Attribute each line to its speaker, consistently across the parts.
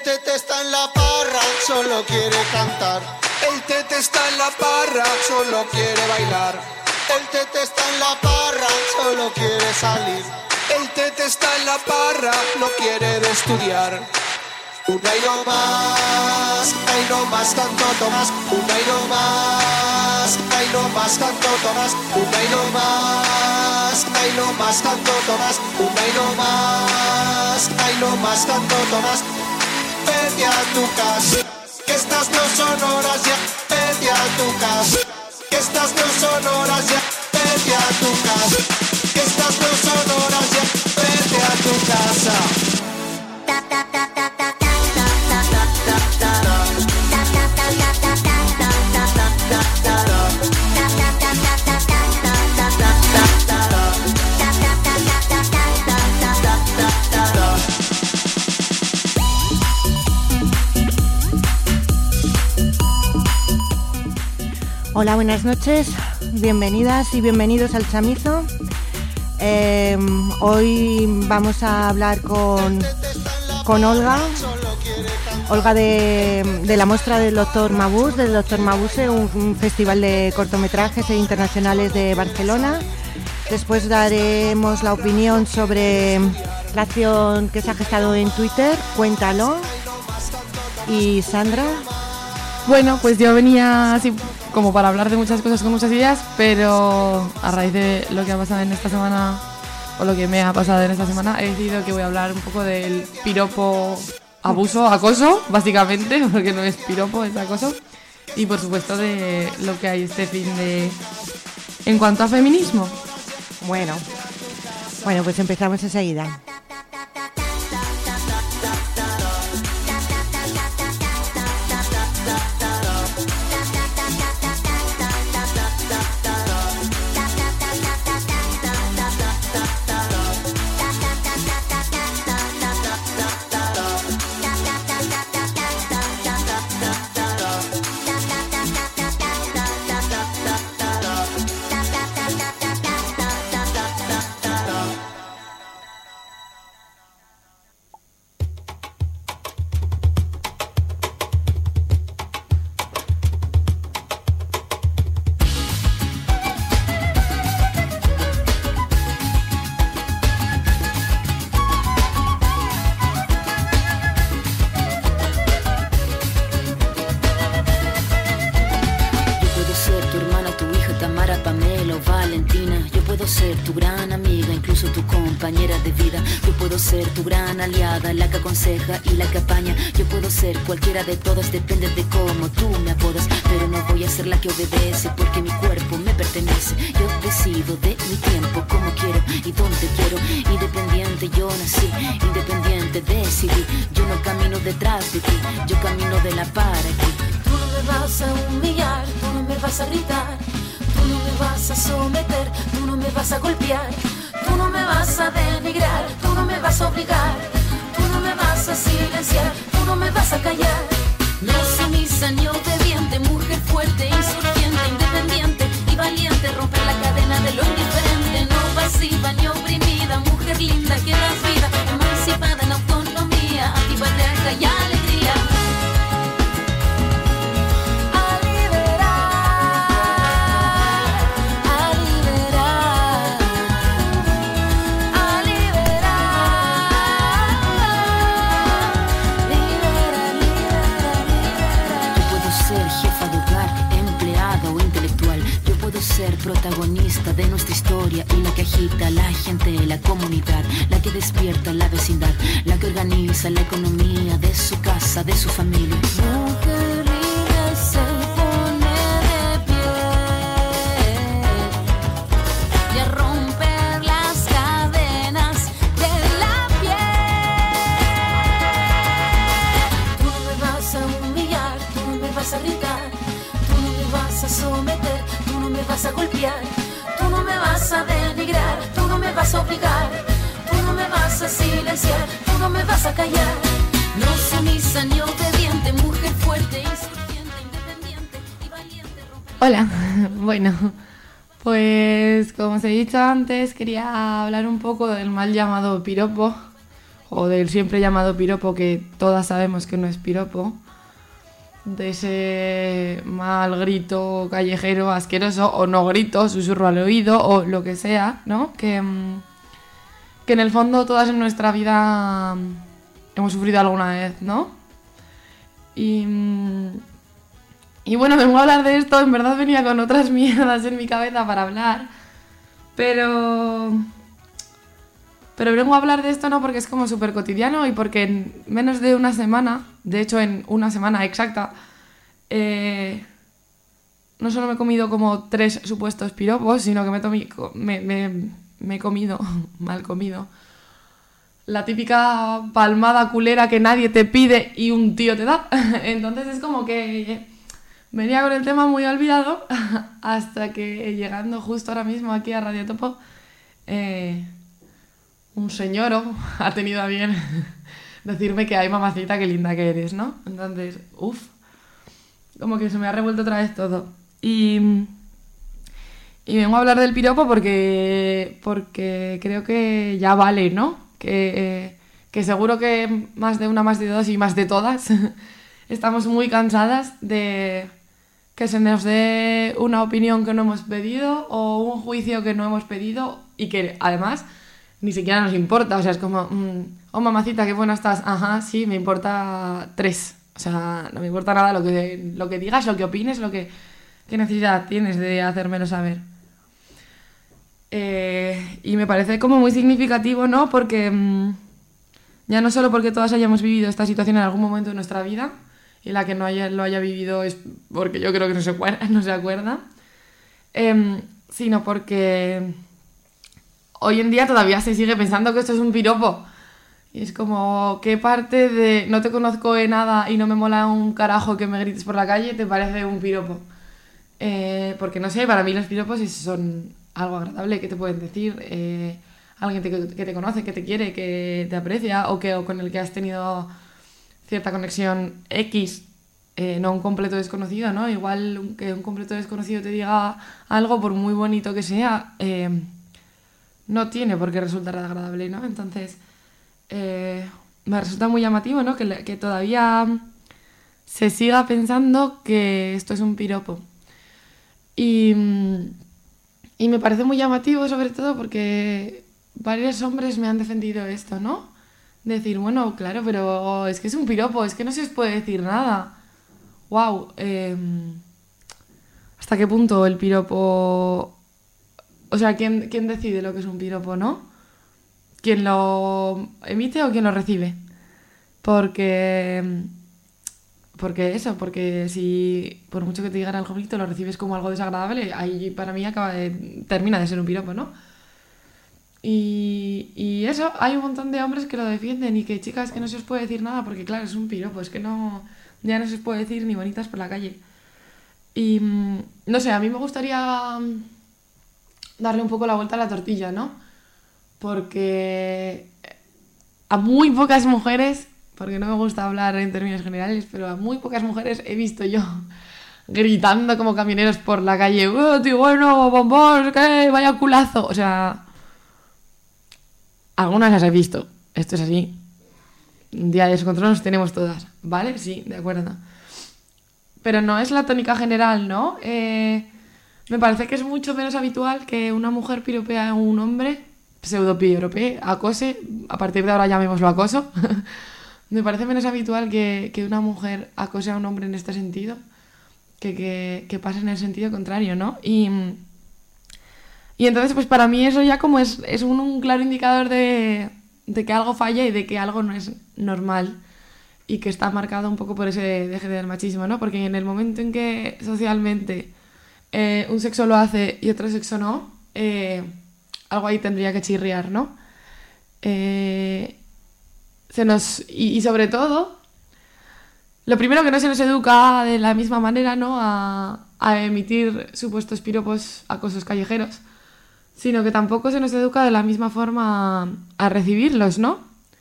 Speaker 1: tete está en la parra, solo quiere cantar.
Speaker 2: El tete está en la parra, solo quiere bailar.
Speaker 1: El tete está en la parra, solo quiere salir.
Speaker 2: El tete está en la parra, no quiere de estudiar.
Speaker 1: Una y no más, ay no más canto Tomás. Una y no más, ay no más canto Tomás. Una y no más, ay no más canto Tomás. Una y no más, ay no más canto Tomás. Vete a tu casa, que estas no son horas ya. Vete a tu casa, que estas no son horas ya. Vete a tu casa, que estas no son horas ya. Vete a tu casa.
Speaker 3: Hola, buenas noches, bienvenidas y bienvenidos al Chamizo. Hoy vamos a hablar con Olga de la muestra del Doctor Mabuse, un festival de cortometrajes internacionales de Barcelona. Después daremos la opinión sobre la acción que se ha gestado en Twitter, Cuéntalo. Y Sandra.
Speaker 4: Bueno, pues yo venía así como para hablar de muchas cosas con muchas ideas, pero a raíz de lo que ha pasado en esta semana, o lo que me ha pasado en esta semana, he decidido que voy a hablar un poco del piropo, abuso, acoso, básicamente, porque no es piropo, es acoso, y por supuesto de lo que hay este fin de... En cuanto a feminismo.
Speaker 3: Bueno, pues empezamos enseguida.
Speaker 5: La que aconseja y la que apaña. Yo puedo ser cualquiera de todas, depende de cómo tú me apodas, pero no voy a ser la que obedece, porque mi cuerpo me pertenece. Yo decido de mi tiempo, como quiero y donde quiero. Independiente yo nací, independiente decidí. Yo no camino detrás de ti, yo camino de la para aquí.
Speaker 6: Tú no me vas a humillar, tú no me vas a gritar, tú no me vas a someter, tú no me vas a golpear, tú no me vas a denigrar, tú no me vas a obligar, tú no me vas a silenciar, tú no me vas a callar. No sumisa ni obediente, mujer fuerte, insurgente, independiente y valiente, romper la cadena de lo indiferente. No pasiva ni oprimida, mujer linda que das vida, emancipada en autonomía, antipatriarca y alegría. Protagonista de nuestra historia y la que agita a la gente, la comunidad, la que despierta la vecindad, la que organiza la economía de su casa, de su familia. Mujer libre se pone de pie y a romper las cadenas de la piel. Tú no me vas a humillar, tú no me vas a gritar, tú no me vas a someter, tú no me vas a golpear, tú no me vas a denigrar, tú no me vas a obligar, tú no me vas a silenciar, tú no me vas a callar. No sumisa ni obediente, mujer fuerte, insurgente, independiente y valiente.
Speaker 4: Hola, bueno, pues como os he dicho antes, quería hablar un poco del mal llamado piropo o del siempre llamado piropo, que todas sabemos que no es piropo, de ese mal grito callejero asqueroso, o no grito, susurro al oído, o lo que sea, ¿no? Que en el fondo todas en nuestra vida hemos sufrido alguna vez, ¿no? Y bueno, vengo a hablar de esto, en verdad venía con otras mierdas en mi cabeza para hablar, pero vengo a hablar de esto no porque es como súper cotidiano y porque en menos de una semana, de hecho en una semana exacta, no solo me he comido como 3 supuestos piropos, sino que me he comido, mal comido, la típica palmada culera que nadie te pide y un tío te da. Entonces es como que venía con el tema muy olvidado hasta que llegando justo ahora mismo aquí a Radio Topo, un señor ha tenido a bien decirme que ay mamacita, qué linda que eres, ¿no? Entonces, como que se me ha revuelto otra vez todo. Y vengo a hablar del piropo porque creo que ya vale, ¿no? Que seguro que más de una, más de dos y más de todas estamos muy cansadas de que se nos dé una opinión que no hemos pedido o un juicio que no hemos pedido y que además ni siquiera nos importa. O sea, es como, oh mamacita, qué buena estás. Ajá, sí, me importa 3. O sea, no me importa nada lo que digas, lo que opines, qué necesidad tienes de hacérmelo saber. Y me parece como muy significativo, ¿no? Porque ya no solo porque todas hayamos vivido esta situación en algún momento de nuestra vida, y la que no lo haya vivido es porque yo creo que no se acuerda, sino porque hoy en día todavía se sigue pensando que esto es un piropo. Y es como, ¿qué parte de no te conozco de nada y no me mola un carajo que me grites por la calle te parece un piropo? Porque no sé, para mí los piropos son algo agradable que te pueden decir, alguien que te conoce, que te quiere, que te aprecia o con el que has tenido cierta conexión X, no un completo desconocido, ¿no? Igual que un completo desconocido te diga algo, por muy bonito que sea, no tiene por qué resultar agradable, ¿no? Entonces, me resulta muy llamativo, ¿no? Que todavía se siga pensando que esto es un piropo. Y me parece muy llamativo, sobre todo porque varios hombres me han defendido esto, ¿no? Decir, bueno, claro, pero es que es un piropo, es que no se os puede decir nada. Wow, ¿hasta qué punto el piropo? O sea, ¿quién decide lo que es un piropo, no? ¿Quién lo emite o quién lo recibe? Porque si por mucho que te digan algo bonito lo recibes como algo desagradable, ahí para mí termina de ser un piropo, ¿no? Y eso, hay un montón de hombres que lo defienden y que, chicas, que no se os puede decir nada porque, claro, es un piropo, es que ya no se os puede decir ni bonitas por la calle. Y no sé, a mí me gustaría darle un poco la vuelta a la tortilla, ¿no? Porque a muy pocas mujeres, porque no me gusta hablar en términos generales, pero a muy pocas mujeres he visto yo gritando como camioneros por la calle, tío, bueno, bombón, ¿qué? Vaya culazo. O sea, algunas las he visto, esto es así. Un día de descontrol nos tenemos todas, ¿vale? Sí, de acuerdo. Pero no es la tónica general, ¿no? Me parece que es mucho menos habitual que una mujer piropea a un hombre, pseudo-piropee, acose, a partir de ahora llamémoslo acoso. Me parece menos habitual que una mujer acose a un hombre en este sentido que pase en el sentido contrario, ¿no? Y entonces, pues para mí eso ya como es un claro indicador de que algo falla y de que algo no es normal y que está marcado un poco por ese deje del machismo, ¿no? Porque en el momento en que socialmente un sexo lo hace y otro sexo no, algo ahí tendría que chirriar, ¿no? Y sobre todo, lo primero que no se nos educa de la misma manera, ¿no? A emitir supuestos piropos, acosos callejeros, sino que tampoco se nos educa de la misma forma a recibirlos, ¿no?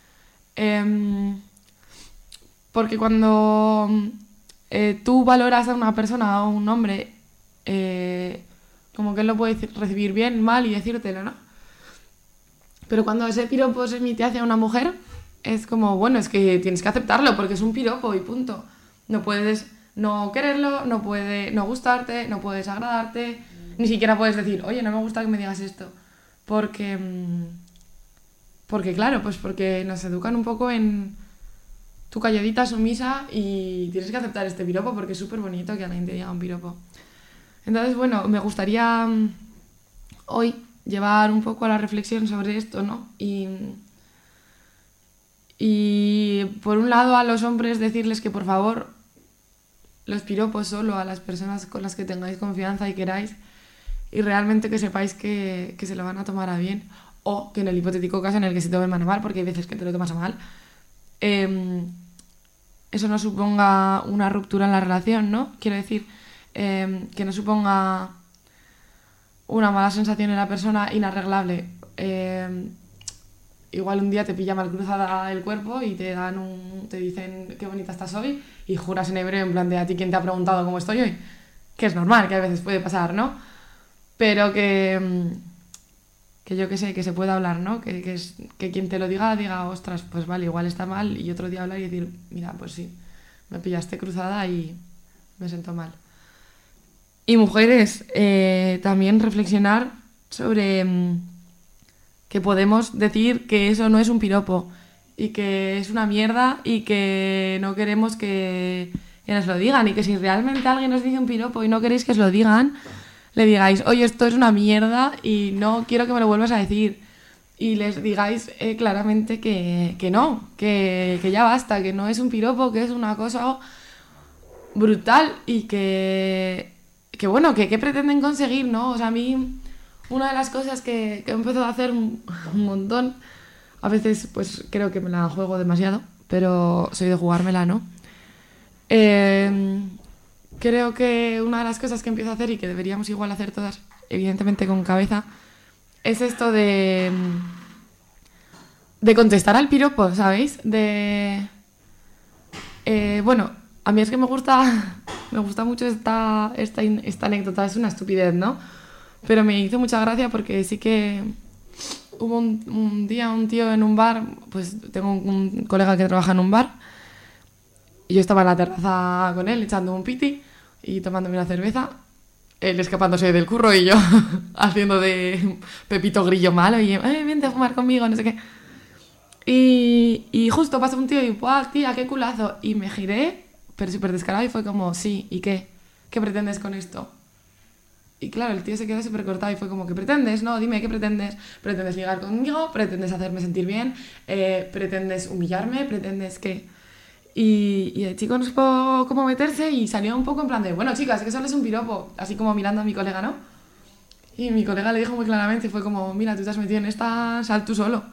Speaker 4: Porque cuando tú valoras a una persona o a un hombre, como que él lo puede recibir bien, mal y decírtelo, ¿no? Pero cuando ese piropo se emite hacia una mujer, es como, bueno, es que tienes que aceptarlo porque es un piropo y punto. No puedes no quererlo, no puede no gustarte, no puedes agradarte, ni siquiera puedes decir, oye, no me gusta que me digas esto. Porque claro, pues porque nos educan un poco en tu calladita sumisa y tienes que aceptar este piropo porque es súper bonito que alguien te diga un piropo. Entonces, bueno, me gustaría hoy llevar un poco a la reflexión sobre esto, ¿no? Y por un lado a los hombres decirles que por favor los piropos solo a las personas con las que tengáis confianza y queráis, y realmente que sepáis que se lo van a tomar a bien, o que en el hipotético caso en el que se tomen a mal, porque hay veces que te lo tomas a mal, eso no suponga una ruptura en la relación, ¿no? Quiero decir, que no suponga una mala sensación en la persona inarreglable. Igual un día te pilla mal cruzada el cuerpo y te dicen qué bonita estás hoy y juras en hebreo en plan de a ti quién te ha preguntado cómo estoy hoy, que es normal, que a veces puede pasar, ¿no? Pero que yo que sé, que se pueda hablar, ¿no? Que quien te lo diga, ostras, pues vale, igual está mal, y otro día hablar y decir, mira, pues sí, me pillaste cruzada y me siento mal. Y mujeres, también reflexionar sobre que podemos decir que eso no es un piropo y que es una mierda y que no queremos que nos lo digan, y que si realmente alguien os dice un piropo y no queréis que os lo digan, le digáis, oye, esto es una mierda y no quiero que me lo vuelvas a decir, y les digáis claramente que no, que ya basta, que no es un piropo, que es una cosa brutal y que bueno, que pretenden conseguir, ¿no? O sea, a mí una de las cosas que he empezado a hacer un montón, a veces pues creo que me la juego demasiado, pero soy de jugármela, ¿no? Creo que una de las cosas que empiezo a hacer y que deberíamos igual hacer todas, evidentemente con cabeza, es esto de contestar al piropo, ¿sabéis? Bueno, a mí es que me gusta mucho esta anécdota, es una estupidez, ¿no? Pero me hizo mucha gracia porque sí que hubo un día un tío en un bar, pues tengo un colega que trabaja en un bar, y yo estaba en la terraza con él echando un piti y tomándome una cerveza, él escapándose del curro y yo haciendo de Pepito Grillo malo y vente a fumar conmigo, no sé qué. Y justo pasó un tío y ¡guau, tía, qué culazo! Y me giré, pero súper descarado, y fue como, sí, ¿y qué? ¿Qué pretendes con esto? Y claro, el tío se quedó súper cortado y fue como, ¿qué pretendes? No, dime, ¿qué pretendes? ¿Pretendes ligar conmigo? ¿Pretendes hacerme sentir bien? ¿Pretendes humillarme? ¿Pretendes qué? Y el chico no supo cómo meterse y salió un poco en plan de, bueno, chicas, que solo es un piropo, así como mirando a mi colega, ¿no? Y mi colega le dijo muy claramente, fue como, mira, tú te has metido en esta, sal tú solo.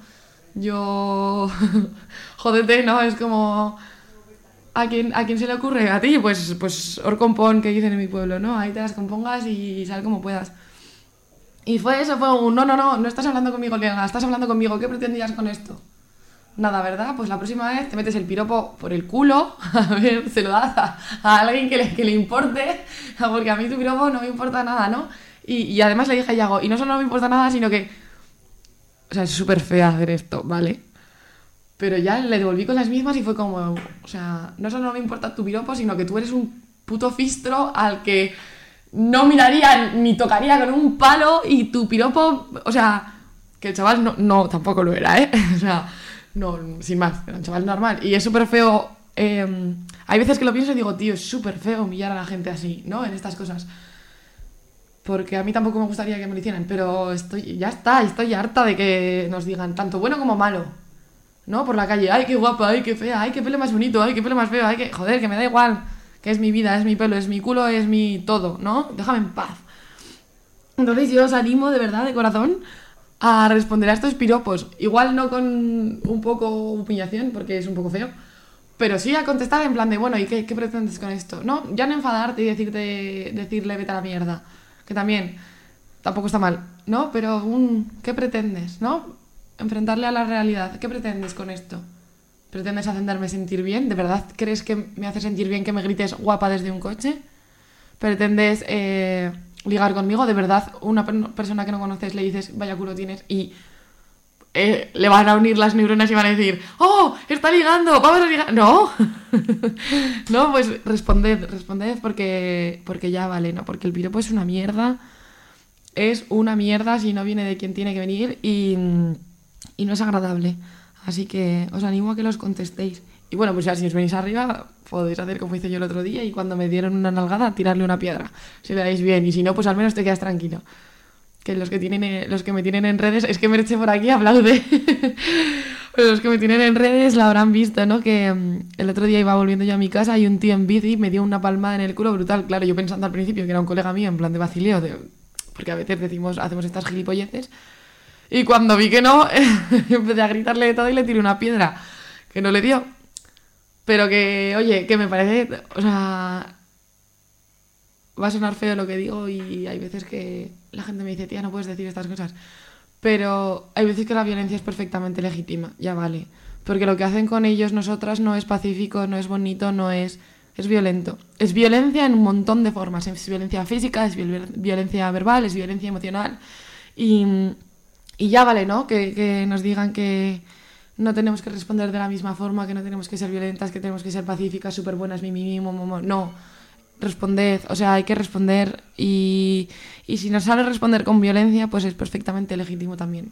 Speaker 4: Yo, jódete, ¿no? Es como, ¿a quién se le ocurre? A ti, pues orcompón, que dicen en mi pueblo, ¿no? Ahí te las compongas y sal como puedas. Y fue eso, fue un, no estás hablando conmigo, colega, estás hablando conmigo, ¿qué pretendías con esto? Nada, ¿verdad? Pues la próxima vez te metes el piropo por el culo, a ver, se lo das a alguien que le importe, porque a mí tu piropo no me importa nada, ¿no? Y además le dije a Yago, y no solo no me importa nada, sino que, o sea, es súper fea hacer esto, ¿vale? Pero ya le devolví con las mismas y fue como, o sea, no solo no me importa tu piropo, sino que tú eres un puto fistro al que no miraría ni tocaría con un palo, y tu piropo, o sea, que el chaval no tampoco lo era, ¿eh? O sea, no, sin más, era un chaval normal. Y es súper feo, hay veces que lo pienso y digo, tío, es súper feo humillar a la gente así, ¿no? En estas cosas. Porque a mí tampoco me gustaría que me lo hicieran, pero estoy harta de que nos digan tanto bueno como malo, ¿no? Por la calle, ay, qué guapa, ay, qué fea, ay, qué pelo más bonito, ay, qué pelo más feo, ay, que joder, que me da igual, que es mi vida, es mi pelo, es mi culo, es mi todo, ¿no? Déjame en paz. Entonces yo os animo de verdad, de corazón, a responder a estos piropos, igual no con un poco humillación, porque es un poco feo, pero sí a contestar en plan de, bueno, ¿y qué pretendes con esto? No, ya no enfadarte y decirle vete a la mierda, que también tampoco está mal, ¿no? Pero ¿qué pretendes, no? Enfrentarle a la realidad. ¿Qué pretendes con esto? ¿Pretendes hacerme sentir bien? ¿De verdad crees que me hace sentir bien que me grites guapa desde un coche? ¿Pretendes ligar conmigo? ¿De verdad una persona que no conoces le dices vaya culo tienes y le van a unir las neuronas y van a decir, ¡oh, está ligando! ¡Vamos a ligar! ¡No! No, pues responded porque ya vale, ¿no? Porque el piropo es una mierda si no viene de quien tiene que venir y no es agradable. Así que os animo a que los contestéis. Y bueno, pues ya si os venís arriba, podéis hacer como hice yo el otro día y cuando me dieron una nalgada, tirarle una piedra. Si le dais bien y si no, pues al menos te quedas tranquilo. Que los que me tienen en redes, es que Merche por aquí aplaude. Pero los que me tienen en redes la habrán visto, ¿no? Que el otro día iba volviendo yo a mi casa y un tío en bici me dio una palmada en el culo brutal. Claro, yo pensando al principio que era un colega mío en plan de vacileo, porque a veces hacemos estas gilipolleces. Y cuando vi que no, empecé a gritarle de todo y le tiré una piedra. Que no le dio. Pero que, oye, que me parece... O sea... Va a sonar feo lo que digo y hay veces que la gente me dice, tía, no puedes decir estas cosas. Pero hay veces que la violencia es perfectamente legítima, ya vale. Porque lo que hacen con ellos, nosotras, no es pacífico, no es bonito, no es... Es violento. Es violencia en un montón de formas. Es violencia física, es violencia verbal, es violencia emocional. Y ya vale, ¿no? Que nos digan que no tenemos que responder de la misma forma, que no tenemos que ser violentas, que tenemos que ser pacíficas, súper buenas, no. Responded, o sea, hay que responder y si nos sale responder con violencia, pues es perfectamente legítimo también.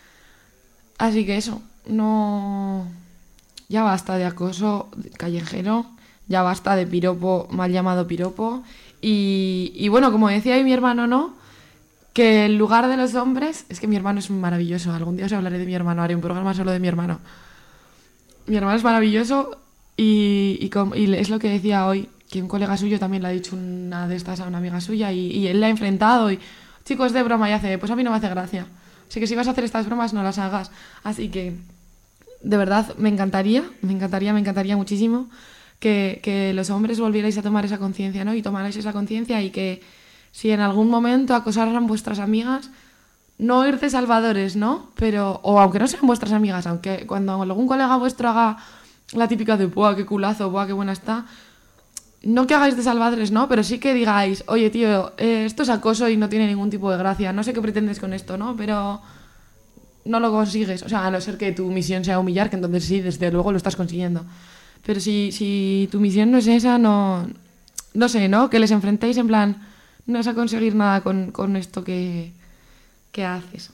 Speaker 4: Así que eso, no... Ya basta de acoso callejero, ya basta de piropo, mal llamado piropo. Y bueno, como decía ahí mi hermano, ¿no? Que el lugar de los hombres... Es que mi hermano es maravilloso, algún día os hablaré de mi hermano, haré un programa solo de mi hermano. Mi hermano es maravilloso y es lo que decía hoy, que un colega suyo también le ha dicho una de estas a una amiga suya y él la ha enfrentado y, chicos, de broma, y hace, pues a mí no me hace gracia. Así que si vas a hacer estas bromas, no las hagas. Así que, de verdad, me encantaría muchísimo que los hombres volvierais a tomar esa conciencia, ¿no? Y tomarais esa conciencia y que si en algún momento acosaran vuestras amigas, no ir de salvadores, ¿no? Pero, o aunque no sean vuestras amigas, aunque cuando algún colega vuestro haga la típica de, ¡buah, qué culazo, buah, qué buena está! No que hagáis de salvadores, ¿no? Pero sí que digáis, oye, tío, esto es acoso y no tiene ningún tipo de gracia. No sé qué pretendes con esto, ¿no? Pero no lo consigues. O sea, a no ser que tu misión sea humillar, que entonces sí, desde luego lo estás consiguiendo. Pero si tu misión no es esa, no sé, ¿no? Que les enfrentéis en plan, no vas a conseguir nada con esto que haces.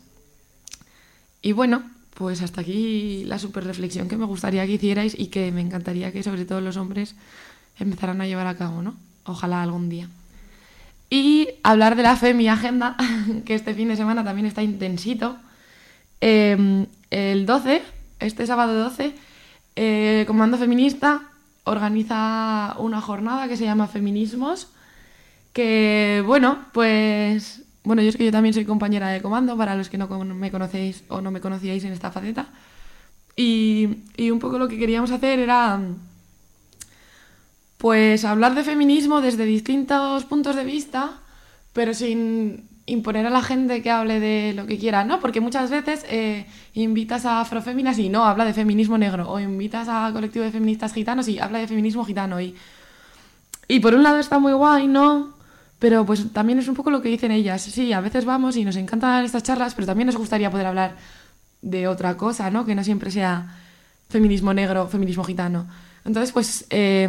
Speaker 4: Y bueno, pues hasta aquí la super reflexión que me gustaría que hicierais y que me encantaría que sobre todo los hombres empezarán a llevar a cabo, ¿no? Ojalá algún día. Y hablar de la fe en mi agenda, que este fin de semana también está intensito. El 12, este sábado 12, Comando Feminista organiza una jornada que se llama Feminismos, que, bueno, pues... Bueno, yo es que yo también soy compañera de Comando, para los que no me conocéis o no me conocíais en esta faceta. Y un poco lo que queríamos hacer era... Pues hablar de feminismo desde distintos puntos de vista, pero sin imponer a la gente que hable de lo que quiera, ¿no? Porque muchas veces invitas a afroféminas y no, habla de feminismo negro, o invitas a colectivo de feministas gitanos y habla de feminismo gitano. Y por un lado está muy guay, ¿no? Pero pues también es un poco lo que dicen ellas. Sí, a veces vamos y nos encantan estas charlas, pero también nos gustaría poder hablar de otra cosa, ¿no? Que no siempre sea feminismo negro, feminismo gitano. Entonces, pues...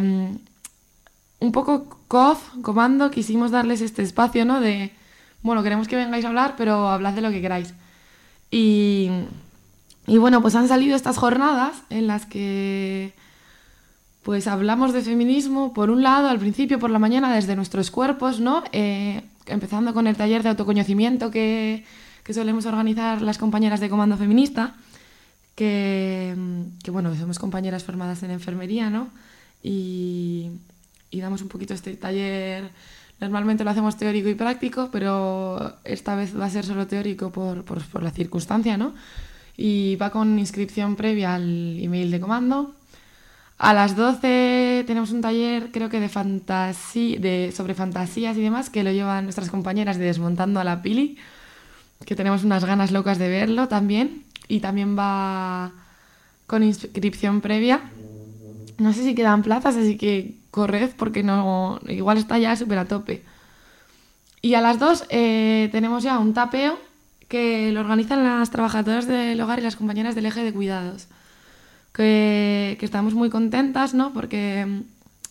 Speaker 4: un poco Comando, quisimos darles este espacio, ¿no? De, bueno, queremos que vengáis a hablar, pero hablad de lo que queráis. Y bueno, pues han salido estas jornadas en las que pues hablamos de feminismo, por un lado, al principio, por la mañana, desde nuestros cuerpos, ¿no? Empezando con el taller de autoconocimiento que solemos organizar las compañeras de Comando Feminista, que bueno, somos compañeras formadas en enfermería, ¿no? Y damos un poquito este taller. Normalmente lo hacemos teórico y práctico, pero esta vez va a ser solo teórico por la circunstancia, ¿no? Y va con inscripción previa al email de Comando. A las 12 tenemos un taller, creo que sobre fantasías y demás, que lo llevan nuestras compañeras de Desmontando a la Pili, que tenemos unas ganas locas de verlo también. Y también va con inscripción previa. No sé si quedan plazas, así que corred porque no, igual está ya súper a tope. Y a las 2 tenemos ya un tapeo que lo organizan las trabajadoras del hogar y las compañeras del eje de cuidados. Que estamos muy contentas, ¿no? Porque,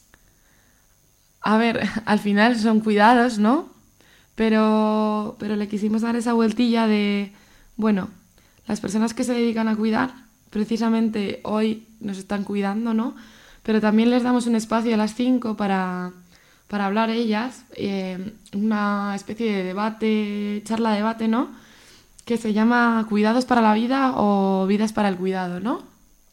Speaker 4: a ver, al final son cuidados, ¿no? Pero le quisimos dar esa vueltilla de, bueno, las personas que se dedican a cuidar, precisamente hoy nos están cuidando, ¿no? Pero también les damos un espacio a las 5 para hablar ellas, una especie de debate, charla-debate, ¿no? Que se llama Cuidados para la vida o Vidas para el cuidado, ¿no?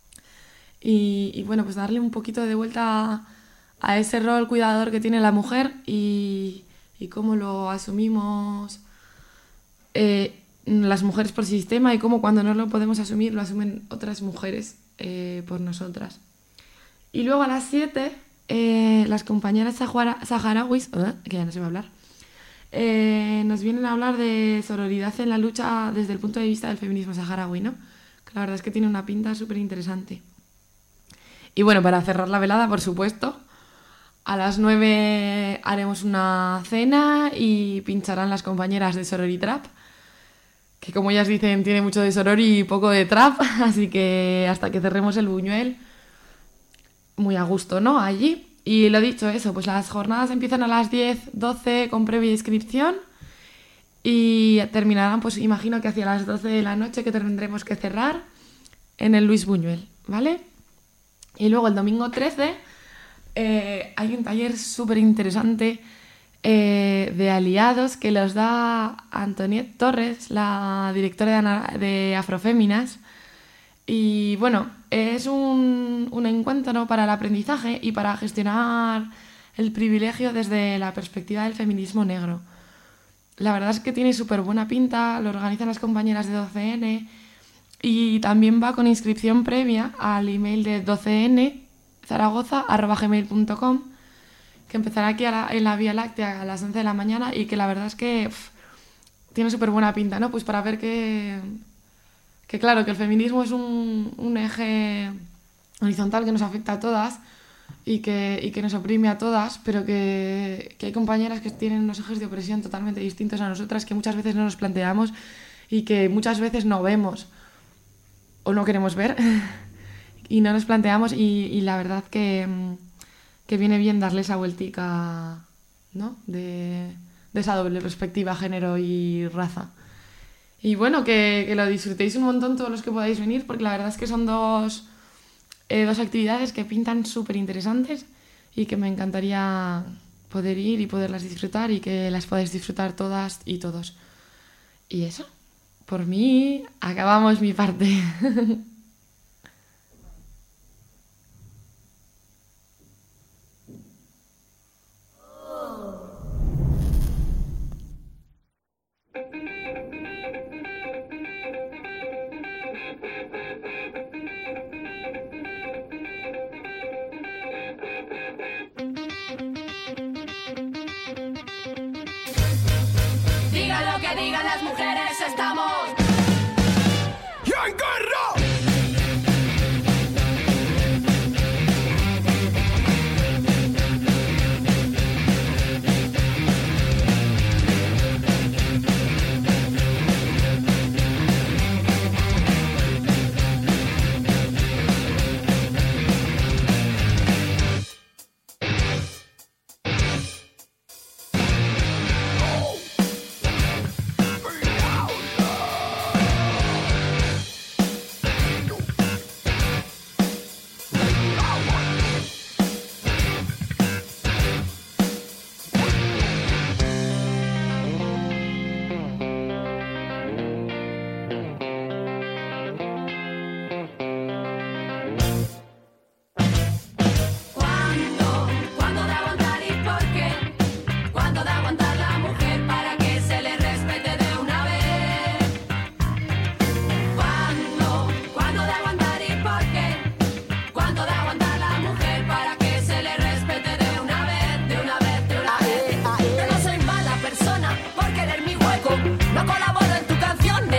Speaker 4: Y bueno, pues darle un poquito de vuelta a ese rol cuidador que tiene la mujer y cómo lo asumimos las mujeres por sistema y cómo cuando no lo podemos asumir lo asumen otras mujeres por nosotras. Y luego a las 7, las compañeras saharauis, que ya no se va a hablar, nos vienen a hablar de sororidad en la lucha desde el punto de vista del feminismo saharaui, ¿no? Que la verdad es que tiene una pinta súper interesante. Y bueno, para cerrar la velada, por supuesto, a las 9 haremos una cena y pincharán las compañeras de Sorori Trap, que como ellas dicen, tiene mucho de sorori y poco de trap, así que hasta que cerremos el Buñuel, muy a gusto, ¿no? Allí. Y lo dicho, eso, pues las jornadas empiezan a las 10-12 con previa inscripción y terminarán, pues imagino que hacia las 12 de la noche, que tendremos que cerrar en el Luis Buñuel, ¿vale? Y luego el domingo 13 hay un taller súper interesante de aliados que los da Antoniette Torres, la directora de Afroféminas. Y bueno, es un encuentro, ¿no?, para el aprendizaje y para gestionar el privilegio desde la perspectiva del feminismo negro. La verdad es que tiene súper buena pinta, lo organizan las compañeras de 12N y también va con inscripción previa al email de 12nzaragoza@gmail.com, que empezará aquí en la Vía Láctea a las 11 de la mañana y que la verdad es que tiene súper buena pinta, ¿no? Pues para ver que claro, que el feminismo es un eje horizontal que nos afecta a todas y que nos oprime a todas, pero que hay compañeras que tienen unos ejes de opresión totalmente distintos a nosotras, que muchas veces no nos planteamos y que muchas veces no vemos o no queremos ver y no nos planteamos y la verdad que viene bien darle esa vueltica, ¿no?, de esa doble perspectiva, género y raza. Y bueno, que lo disfrutéis un montón todos los que podáis venir, porque la verdad es que son dos actividades que pintan súper interesantes y que me encantaría poder ir y poderlas disfrutar y que las podáis disfrutar todas y todos. Y eso, por mí, acabamos mi parte.
Speaker 6: Digan lo que digan las mujeres, estamos
Speaker 2: ¡en guerra!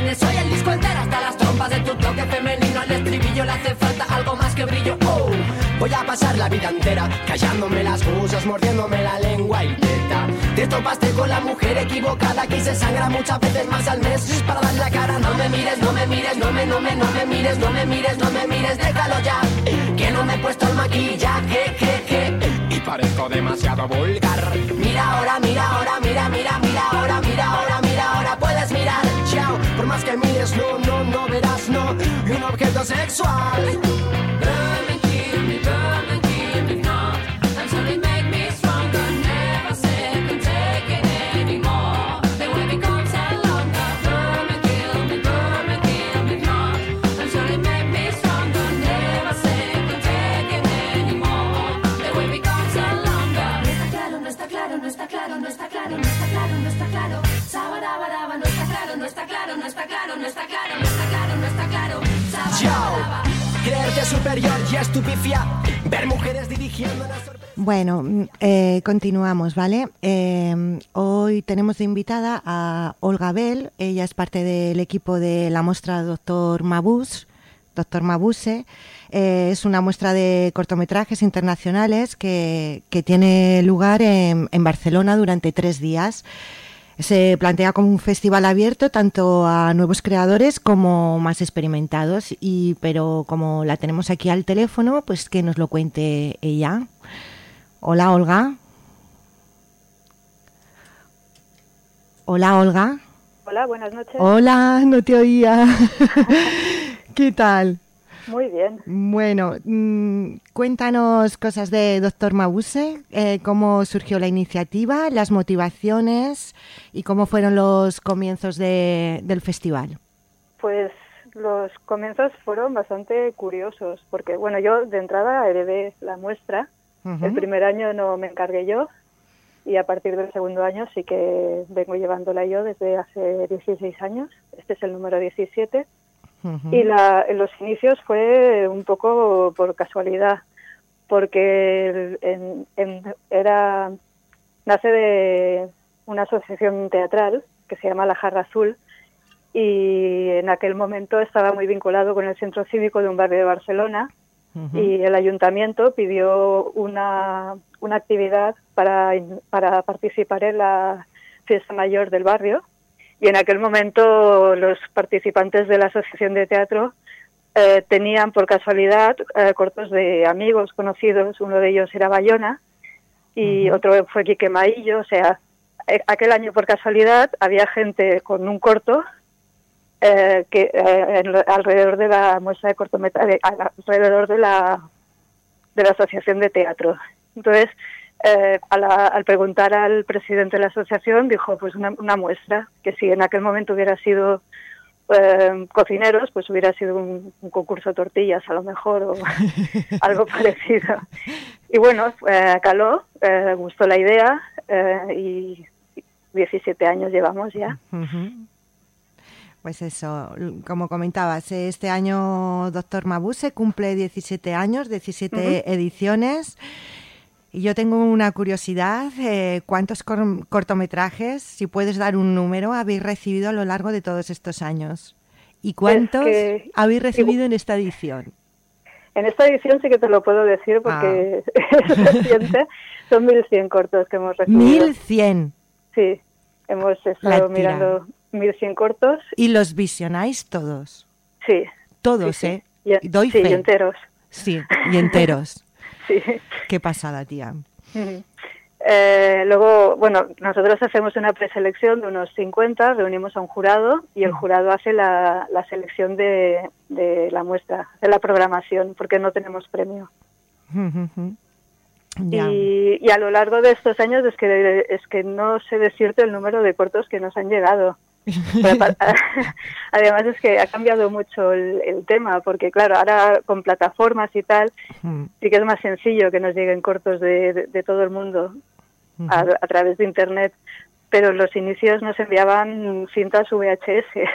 Speaker 7: Soy el disco entero hasta las trompas de tu toque femenino. Al estribillo le hace falta algo más que brillo. Oh, Voy a pasar la vida entera callándome las cosas, mordiéndome la lengua y teta. Te topaste con la mujer equivocada que se sangra muchas veces más al mes para dar la cara. No me mires, no me mires, no me mires, no me mires, no me mires, déjalo ya, que no me he puesto el maquillaje, y parezco demasiado vulgar. Mira ahora, mira ahora, mira ahora, mira ahora, mira ahora, puedes mirar, chao. Por más que mires, no verás, no, un objeto sexual. Creerte superior y estupefia, ver mujeres dirigiendo la sorpresa.
Speaker 3: Bueno, continuamos, ¿vale? Hoy tenemos de invitada a Olga Bell. Ella es parte del equipo de la muestra Dr. Mabuse. Es una muestra de cortometrajes internacionales que tiene lugar en Barcelona durante 3 días. Se plantea como un festival abierto tanto a nuevos creadores como más experimentados, pero como la tenemos aquí al teléfono, pues que nos lo cuente ella. Hola, Olga. Hola, Olga.
Speaker 8: Hola, buenas noches.
Speaker 3: Hola, no te oía. ¿Qué tal?
Speaker 8: Muy bien.
Speaker 3: Bueno, cuéntanos cosas de Dr. Mabuse, cómo surgió la iniciativa, las motivaciones y cómo fueron los comienzos del festival.
Speaker 8: Pues los comienzos fueron bastante curiosos, porque bueno, yo de entrada heredé la muestra. Uh-huh. El primer año no me encargué yo y a partir del segundo año sí que vengo llevándola yo desde hace 16 años. Este es el número 17. Uh-huh. Y en los inicios fue un poco por casualidad, porque nace de una asociación teatral que se llama La Jarra Azul, y en aquel momento estaba muy vinculado con el centro cívico de un barrio de Barcelona. Uh-huh. Y el ayuntamiento pidió una actividad para participar en la fiesta mayor del barrio. Y en aquel momento los participantes de la asociación de teatro tenían por casualidad cortos de amigos conocidos. Uno de ellos era Bayona y uh-huh. otro fue Quique Maillo. O sea, aquel año por casualidad había gente con un corto alrededor de la muestra de cortometraje, alrededor de la asociación de teatro. Entonces, al preguntar al presidente de la asociación, dijo pues una muestra, que si en aquel momento hubiera sido cocineros, pues hubiera sido un concurso de tortillas a lo mejor o algo parecido. Y bueno, caló, gustó la idea y 17 años llevamos ya.
Speaker 3: Uh-huh. Pues eso, como comentabas, este año Dr. Mabuse cumple 17 años, 17 uh-huh. ediciones. Y yo tengo una curiosidad, ¿cuántos cortometrajes, si puedes dar un número, habéis recibido a lo largo de todos estos años? ¿Y cuántos habéis recibido en esta edición?
Speaker 8: En esta edición sí que te lo puedo decir porque es reciente. Son 1.100 cortos que hemos recibido.
Speaker 3: ¿1.100?
Speaker 8: Sí, hemos estado mirando 1.100 cortos.
Speaker 3: ¿Y los visionáis todos?
Speaker 8: Sí.
Speaker 3: Todos,
Speaker 8: sí,
Speaker 3: sí. Doy fe.
Speaker 8: Sí, y enteros.
Speaker 3: Sí, y enteros.
Speaker 8: Sí.
Speaker 3: Qué pasada, tía.
Speaker 8: Uh-huh. Luego, bueno, nosotros hacemos una preselección de unos 50, reunimos a un jurado y el jurado hace la selección de la muestra, de la programación, porque no tenemos premio.
Speaker 3: Uh-huh.
Speaker 8: Y a lo largo de estos años es que no sé decirte el número de cortos que nos han llegado. Además es que ha cambiado mucho el tema, porque claro, ahora con plataformas y tal, sí que es más sencillo que nos lleguen cortos de todo el mundo a través de internet, pero en los inicios nos enviaban cintas VHS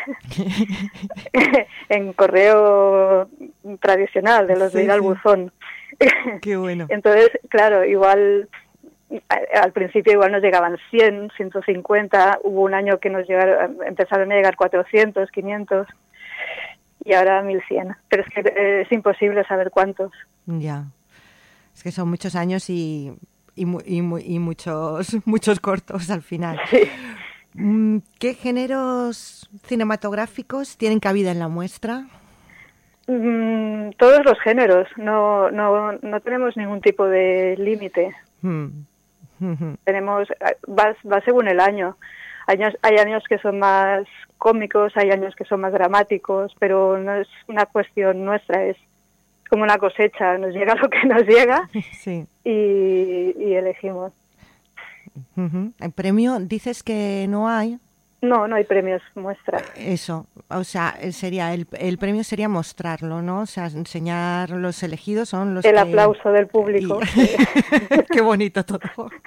Speaker 8: en correo tradicional, de los de ir al buzón.
Speaker 3: Qué bueno.
Speaker 8: Entonces, claro, igual al principio igual nos llegaban 100, 150, hubo un año que empezaron a llegar 400, 500 y ahora 1.100. Pero es que es imposible saber cuántos.
Speaker 3: Ya. Es que son muchos años y muchos cortos al final.
Speaker 8: Sí.
Speaker 3: ¿Qué géneros cinematográficos tienen cabida en la muestra?
Speaker 8: Todos los géneros, no tenemos ningún tipo de límite. Va según el año. Hay años que son más cómicos, hay años que son más dramáticos, pero no es una cuestión nuestra, es como una cosecha, nos llega lo que nos llega.
Speaker 3: Sí.
Speaker 8: y elegimos.
Speaker 3: ¿El premio dices que no hay?
Speaker 8: No hay premios muestra.
Speaker 3: Eso, o sea, el premio sería mostrarlo, ¿no? O sea, enseñar los elegidos son los
Speaker 8: el aplauso del público.
Speaker 3: Qué bonito todo.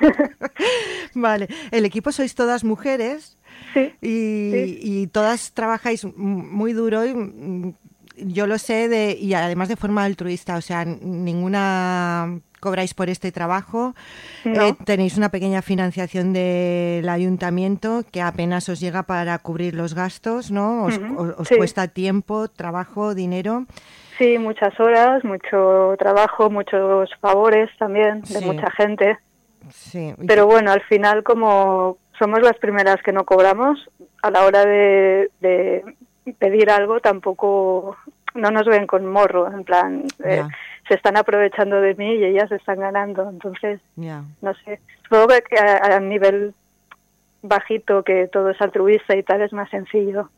Speaker 3: Vale, el equipo sois todas mujeres.
Speaker 8: Sí.
Speaker 3: Y todas trabajáis muy duro y yo lo sé y además de forma altruista, o sea, ninguna cobráis por este trabajo.
Speaker 8: No.
Speaker 3: Tenéis una pequeña financiación del ayuntamiento que apenas os llega para cubrir los gastos, ¿no? Os cuesta tiempo, trabajo, dinero.
Speaker 8: Sí, muchas horas, mucho trabajo, muchos favores también de mucha gente.
Speaker 3: Sí.
Speaker 8: Pero bueno, al final, como somos las primeras que no cobramos, a la hora de pedir algo tampoco no nos ven con morro, en plan, se están aprovechando de mí y ellas están ganando. Entonces, no sé, supongo que a nivel bajito, que todo es altruista y tal, es más sencillo.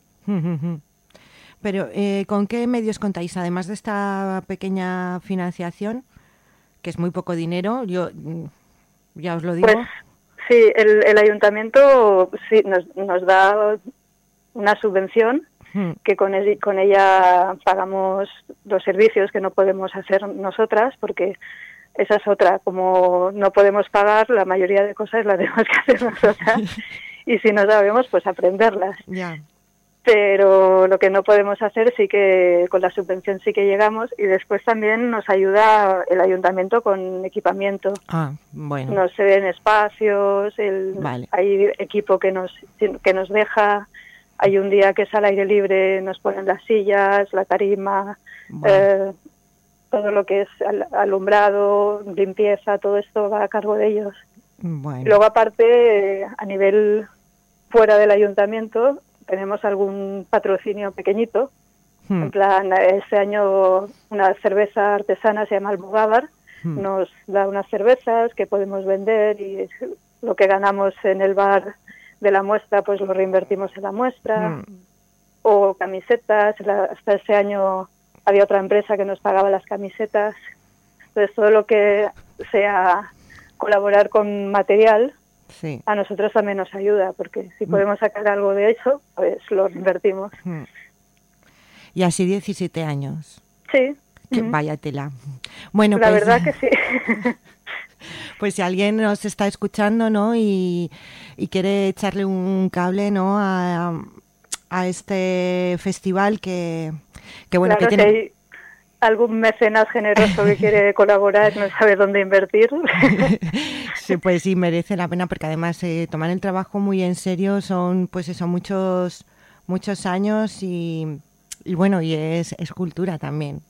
Speaker 3: Pero, ¿con qué medios contáis? Además de esta pequeña financiación, que es muy poco dinero, yo ya os lo digo.
Speaker 8: Pues sí, el ayuntamiento sí nos da una subvención que con ella pagamos los servicios que no podemos hacer nosotras, porque esa es otra, como no podemos pagar, la mayoría de cosas las tenemos que hacer nosotras y si no sabemos, pues aprenderlas. Pero lo que no podemos hacer sí que con la subvención sí que llegamos, y después también nos ayuda el ayuntamiento con equipamiento.
Speaker 3: Bueno.
Speaker 8: Nos ceden espacios, hay equipo que nos deja. Hay un día que es al aire libre, nos ponen las sillas, la tarima, todo lo que es alumbrado, limpieza, todo esto va a cargo de ellos.
Speaker 3: Bueno.
Speaker 8: Luego, aparte, a nivel fuera del ayuntamiento, tenemos algún patrocinio pequeñito. En plan, este año una cerveza artesana se llama Almogávar, nos da unas cervezas que podemos vender y lo que ganamos en el bar de la muestra pues lo reinvertimos en la muestra. O camisetas, hasta ese año había otra empresa que nos pagaba las camisetas. Entonces todo lo que sea colaborar con material a nosotros también nos ayuda, porque si podemos sacar algo de eso, pues lo reinvertimos.
Speaker 3: Y así 17 años.
Speaker 8: Sí.
Speaker 3: Vaya tela. Bueno,
Speaker 8: la verdad que sí.
Speaker 3: Pues si alguien nos está escuchando, ¿no? Y quiere echarle un cable, ¿no? A este festival que bueno,
Speaker 8: claro,
Speaker 3: que tiene...
Speaker 8: Si hay algún mecenas generoso que quiere colaborar, no sabe dónde invertir.
Speaker 3: Sí, pues sí, merece la pena, porque además tomar el trabajo muy en serio son, pues eso, muchos años y bueno, y es cultura también.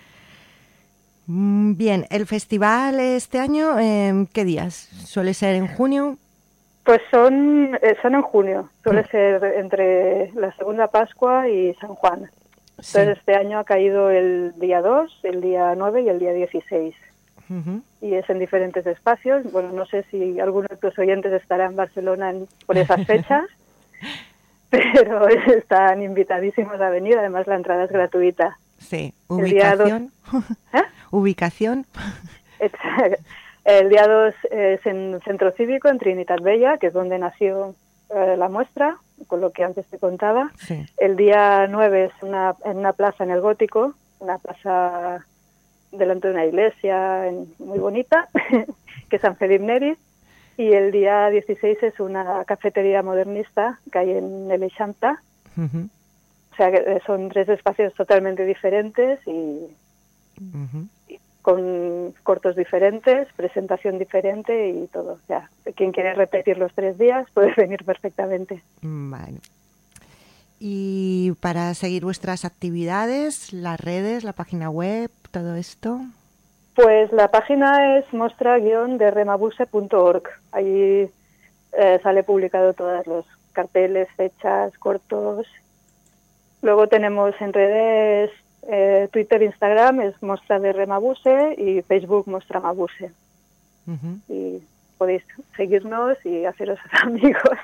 Speaker 3: Bien, el festival este año, ¿qué días? ¿Suele ser en junio?
Speaker 8: Pues son en junio, suele ser entre la segunda Pascua y San Juan. Entonces este año ha caído el día 2, el día 9 y el día 16. Y es en diferentes espacios. Bueno, no sé si alguno de tus oyentes estará en Barcelona por esas fechas, pero están invitadísimos a venir. Además, la entrada es gratuita.
Speaker 3: Sí, ubicación. Ubicación.
Speaker 8: El día 2 es en Centro Cívico, en Trinitat Vella, que es donde nació la muestra, con lo que antes te contaba. El día 9 es en una plaza en el Gótico, una plaza delante de una iglesia muy bonita, que es San Felip Neri. Y el día 16 es una cafetería modernista que hay en el Eixample. O sea, que son 3 espacios totalmente diferentes y con cortos diferentes, presentación diferente y todo. O sea, quien quiere repetir los 3 días puede venir perfectamente.
Speaker 3: Vale. Y para seguir vuestras actividades, las redes, la página web, todo esto.
Speaker 8: Pues la página es mostra-derremabuse.org. Ahí sale publicado todos los carteles, fechas, cortos. Luego tenemos en redes Twitter, Instagram, es Mostra de Remabuse, y Facebook Mostra Mabuse.
Speaker 3: Uh-huh.
Speaker 8: Y podéis seguirnos y haceros amigos.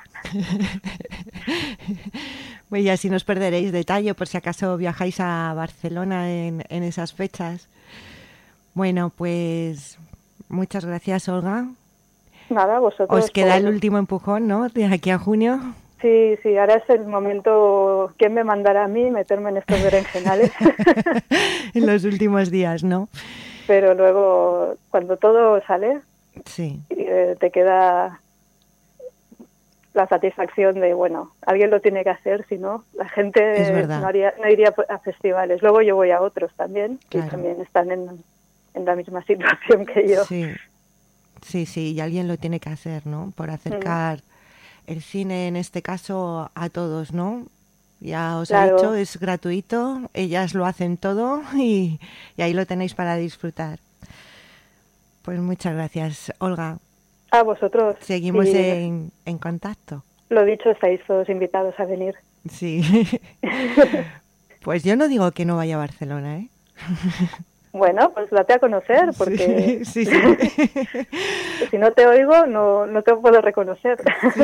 Speaker 3: Bueno, y así no os perderéis detalle por si acaso viajáis a Barcelona en esas fechas. Bueno, pues muchas gracias, Olga.
Speaker 8: Nada, vosotros.
Speaker 3: Os queda el último empujón, ¿no? De aquí a junio.
Speaker 8: Sí, ahora es el momento. ¿Quién me mandará a mí meterme en estos berenjenales?
Speaker 3: En los últimos días, ¿no?
Speaker 8: Pero luego, cuando todo sale,
Speaker 3: sí,
Speaker 8: te queda la satisfacción de, bueno, alguien lo tiene que hacer, si no, la gente no iría a festivales. Luego yo voy a otros también,
Speaker 3: claro,
Speaker 8: que también están en la misma situación que yo.
Speaker 3: Sí, y alguien lo tiene que hacer, ¿no? Por acercar el cine, en este caso, a todos, ¿no? Ya os he dicho, es gratuito, ellas lo hacen todo y ahí lo tenéis para disfrutar. Pues muchas gracias, Olga.
Speaker 8: A vosotros.
Speaker 3: Seguimos en contacto.
Speaker 8: Lo dicho, estáis todos invitados a venir.
Speaker 3: Sí. Pues yo no digo que no vaya a Barcelona, ¿eh?
Speaker 8: Bueno, pues date a conocer, porque
Speaker 3: sí.
Speaker 8: Si no te oigo, no te puedo reconocer.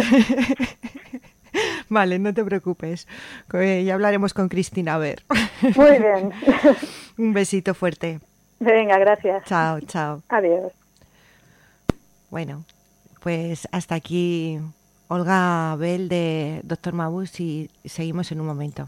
Speaker 3: Vale, no te preocupes. Ya hablaremos con Cristina, a ver.
Speaker 8: Muy bien.
Speaker 3: Un besito fuerte.
Speaker 8: Venga, gracias.
Speaker 3: Chao.
Speaker 8: Adiós.
Speaker 3: Bueno, pues hasta aquí Olga Bell de Dr. Mabuse y seguimos en un momento.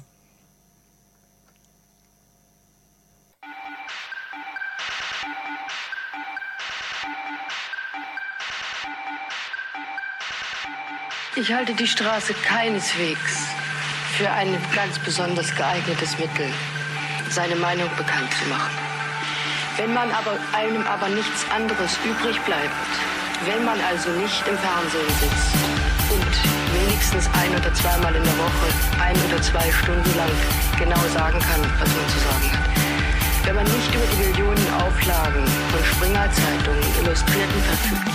Speaker 9: Ich halte die Straße keineswegs für ein ganz besonders geeignetes Mittel, seine Meinung bekannt zu machen. Wenn einem aber nichts anderes übrig bleibt, wenn man also nicht im Fernsehen sitzt und wenigstens 1 oder 2 Mal in der Woche 1 oder 2 Stunden lang genau sagen kann, was man zu sagen hat, wenn man nicht über die Millionen Auflagen von Springer-Zeitungen und Illustrierten verfügt,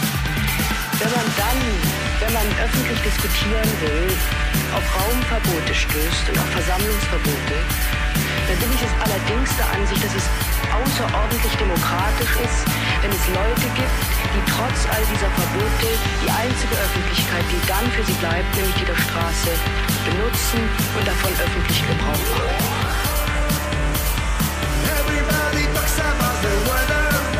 Speaker 9: wenn man öffentlich diskutieren will, auf Raumverbote stößt und auf Versammlungsverbote, dann bin ich es allerdings der Ansicht, dass es außerordentlich demokratisch ist, wenn es Leute gibt, die trotz all dieser Verbote die einzige Öffentlichkeit, die dann für sie bleibt, nämlich die der Straße, benutzen und davon öffentlich Gebrauch machen. Everybody talks about the weather.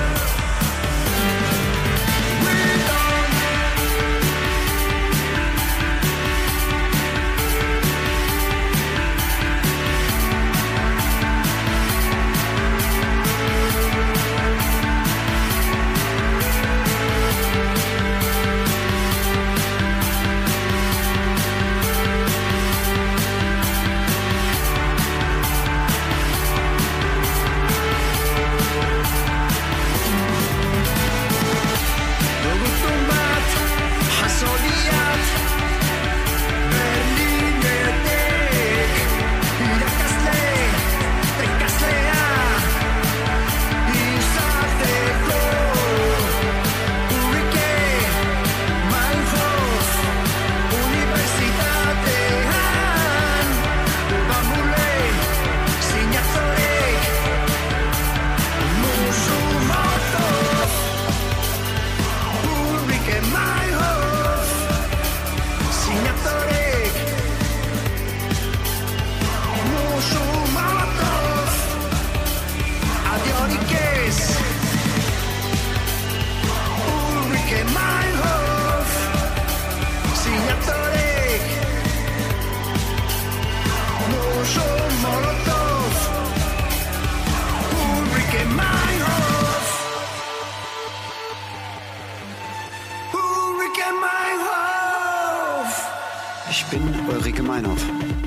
Speaker 10: Ich bin Ulrike Meinhof.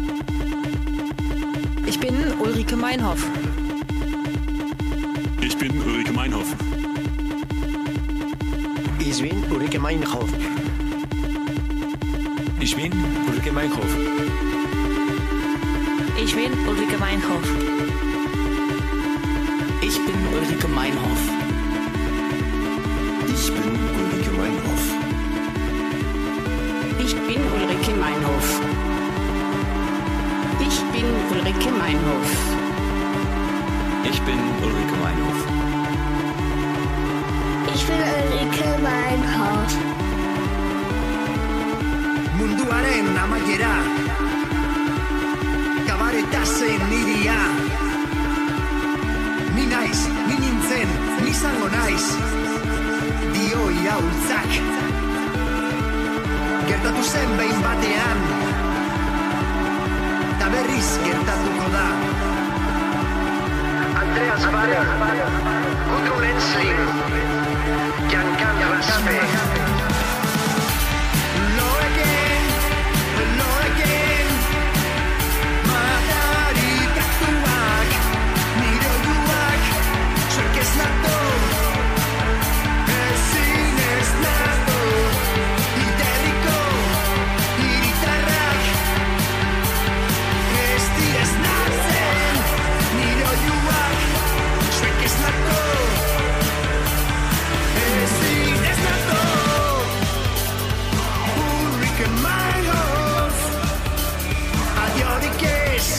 Speaker 11: Ich bin Ulrike Meinhof.
Speaker 12: Ich bin Ulrike Meinhof.
Speaker 13: Ich bin Ulrike Meinhof.
Speaker 12: Ich bin Ulrike Meinhof.
Speaker 11: Ich bin Ulrike Meinhof.
Speaker 14: Ich bin Ulrike Meinhof.
Speaker 11: Meinhof.
Speaker 12: Ich bin Ulrike Meinhof.
Speaker 14: Ich bin Ulrike Meinhof.
Speaker 15: Munduaren amaiera, kabareta zen niria. Ni naiz, ni nintzen, ni zango naiz, dio iraultzak. Gertatu zen behin batean, ta berriz gertatuko da. Andreas Bader, Gudrun Ensling, Giancarlo Raspe. No again, no again. Madarikatuak, nire oiuak, zuek ez nato, ezin ez nato. Iterriko, hiritarrak, ez direz natzen, nire oiuak, zuek ez nato, ezin ez nato. Ulrike Meinhof, adiorik ez,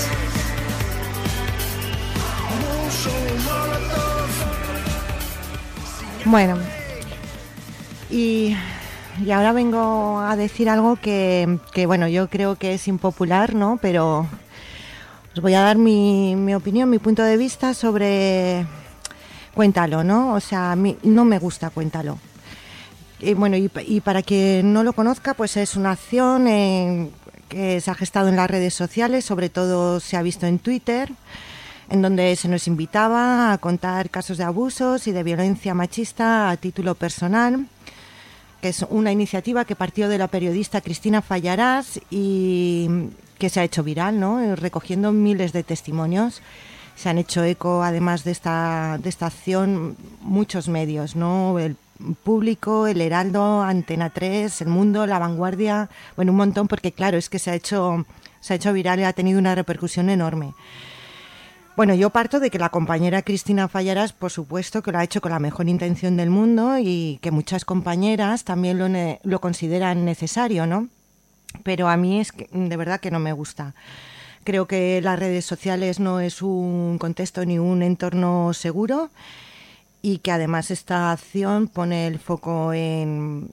Speaker 15: muso molotov.
Speaker 3: Bueno, y ahora vengo a decir algo que bueno, yo creo que es impopular, ¿no? Pero os voy a dar mi opinión, mi punto de vista sobre Cuéntalo, ¿no? O sea, a mí no me gusta Cuéntalo. Y bueno, y para quien no lo conozca, pues es una acción que se ha gestado en las redes sociales, sobre todo se ha visto en Twitter, en donde se nos invitaba a contar casos de abusos y de violencia machista a título personal, que es una iniciativa que partió de la periodista Cristina Fallarás y que se ha hecho viral, ¿no? Recogiendo miles de testimonios. Se han hecho eco, además de esta acción, muchos medios, ¿no? El Público, El Heraldo, Antena 3, El Mundo, La Vanguardia, bueno, un montón, porque claro, es que se ha hecho viral y ha tenido una repercusión enorme. Bueno, yo parto de que la compañera Cristina Fallarás, por supuesto, que lo ha hecho con la mejor intención del mundo y que muchas compañeras también lo consideran necesario, ¿no? Pero a mí es que, de verdad que no me gusta. Creo que las redes sociales no es un contexto ni un entorno seguro y que además esta acción pone el foco en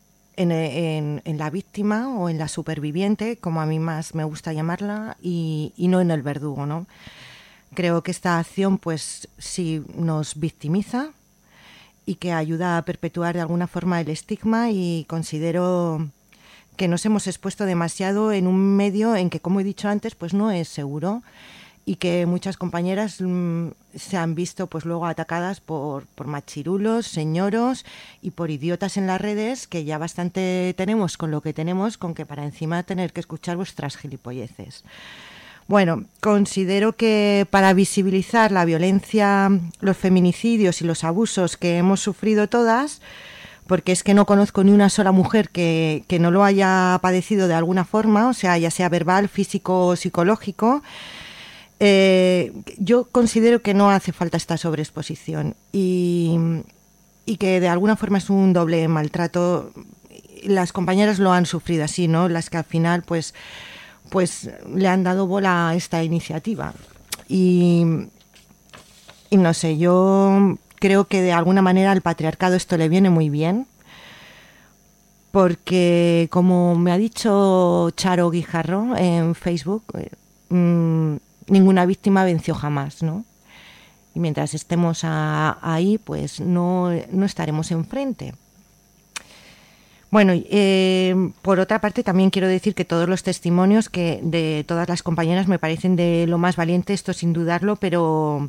Speaker 3: la víctima o en la superviviente, como a mí más me gusta llamarla, y no en el verdugo, ¿no? Creo que esta acción pues sí nos victimiza y que ayuda a perpetuar de alguna forma el estigma, y considero que nos hemos expuesto demasiado en un medio en que, como he dicho antes, pues no es seguro, y que muchas compañeras se han visto pues luego atacadas por machirulos, señoros y por idiotas en las redes, que ya bastante tenemos con lo que tenemos, con que para encima tener que escuchar vuestras gilipolleces. Bueno, considero que para visibilizar la violencia, los feminicidios y los abusos que hemos sufrido todas, porque es que no conozco ni una sola mujer que no lo haya padecido de alguna forma, o sea, ya sea verbal, físico o psicológico, yo considero que no hace falta esta sobreexposición y que de alguna forma es un doble maltrato. Las compañeras lo han sufrido así, ¿no? Las que al final pues le han dado bola a esta iniciativa. Y no sé, yo creo que de alguna manera al patriarcado esto le viene muy bien, porque como me ha dicho Charo Guijarro en Facebook, ninguna víctima venció jamás, ¿no? Y mientras estemos ahí, pues no estaremos enfrente. Bueno, por otra parte también quiero decir que todos los testimonios que de todas las compañeras me parecen de lo más valiente, esto sin dudarlo, pero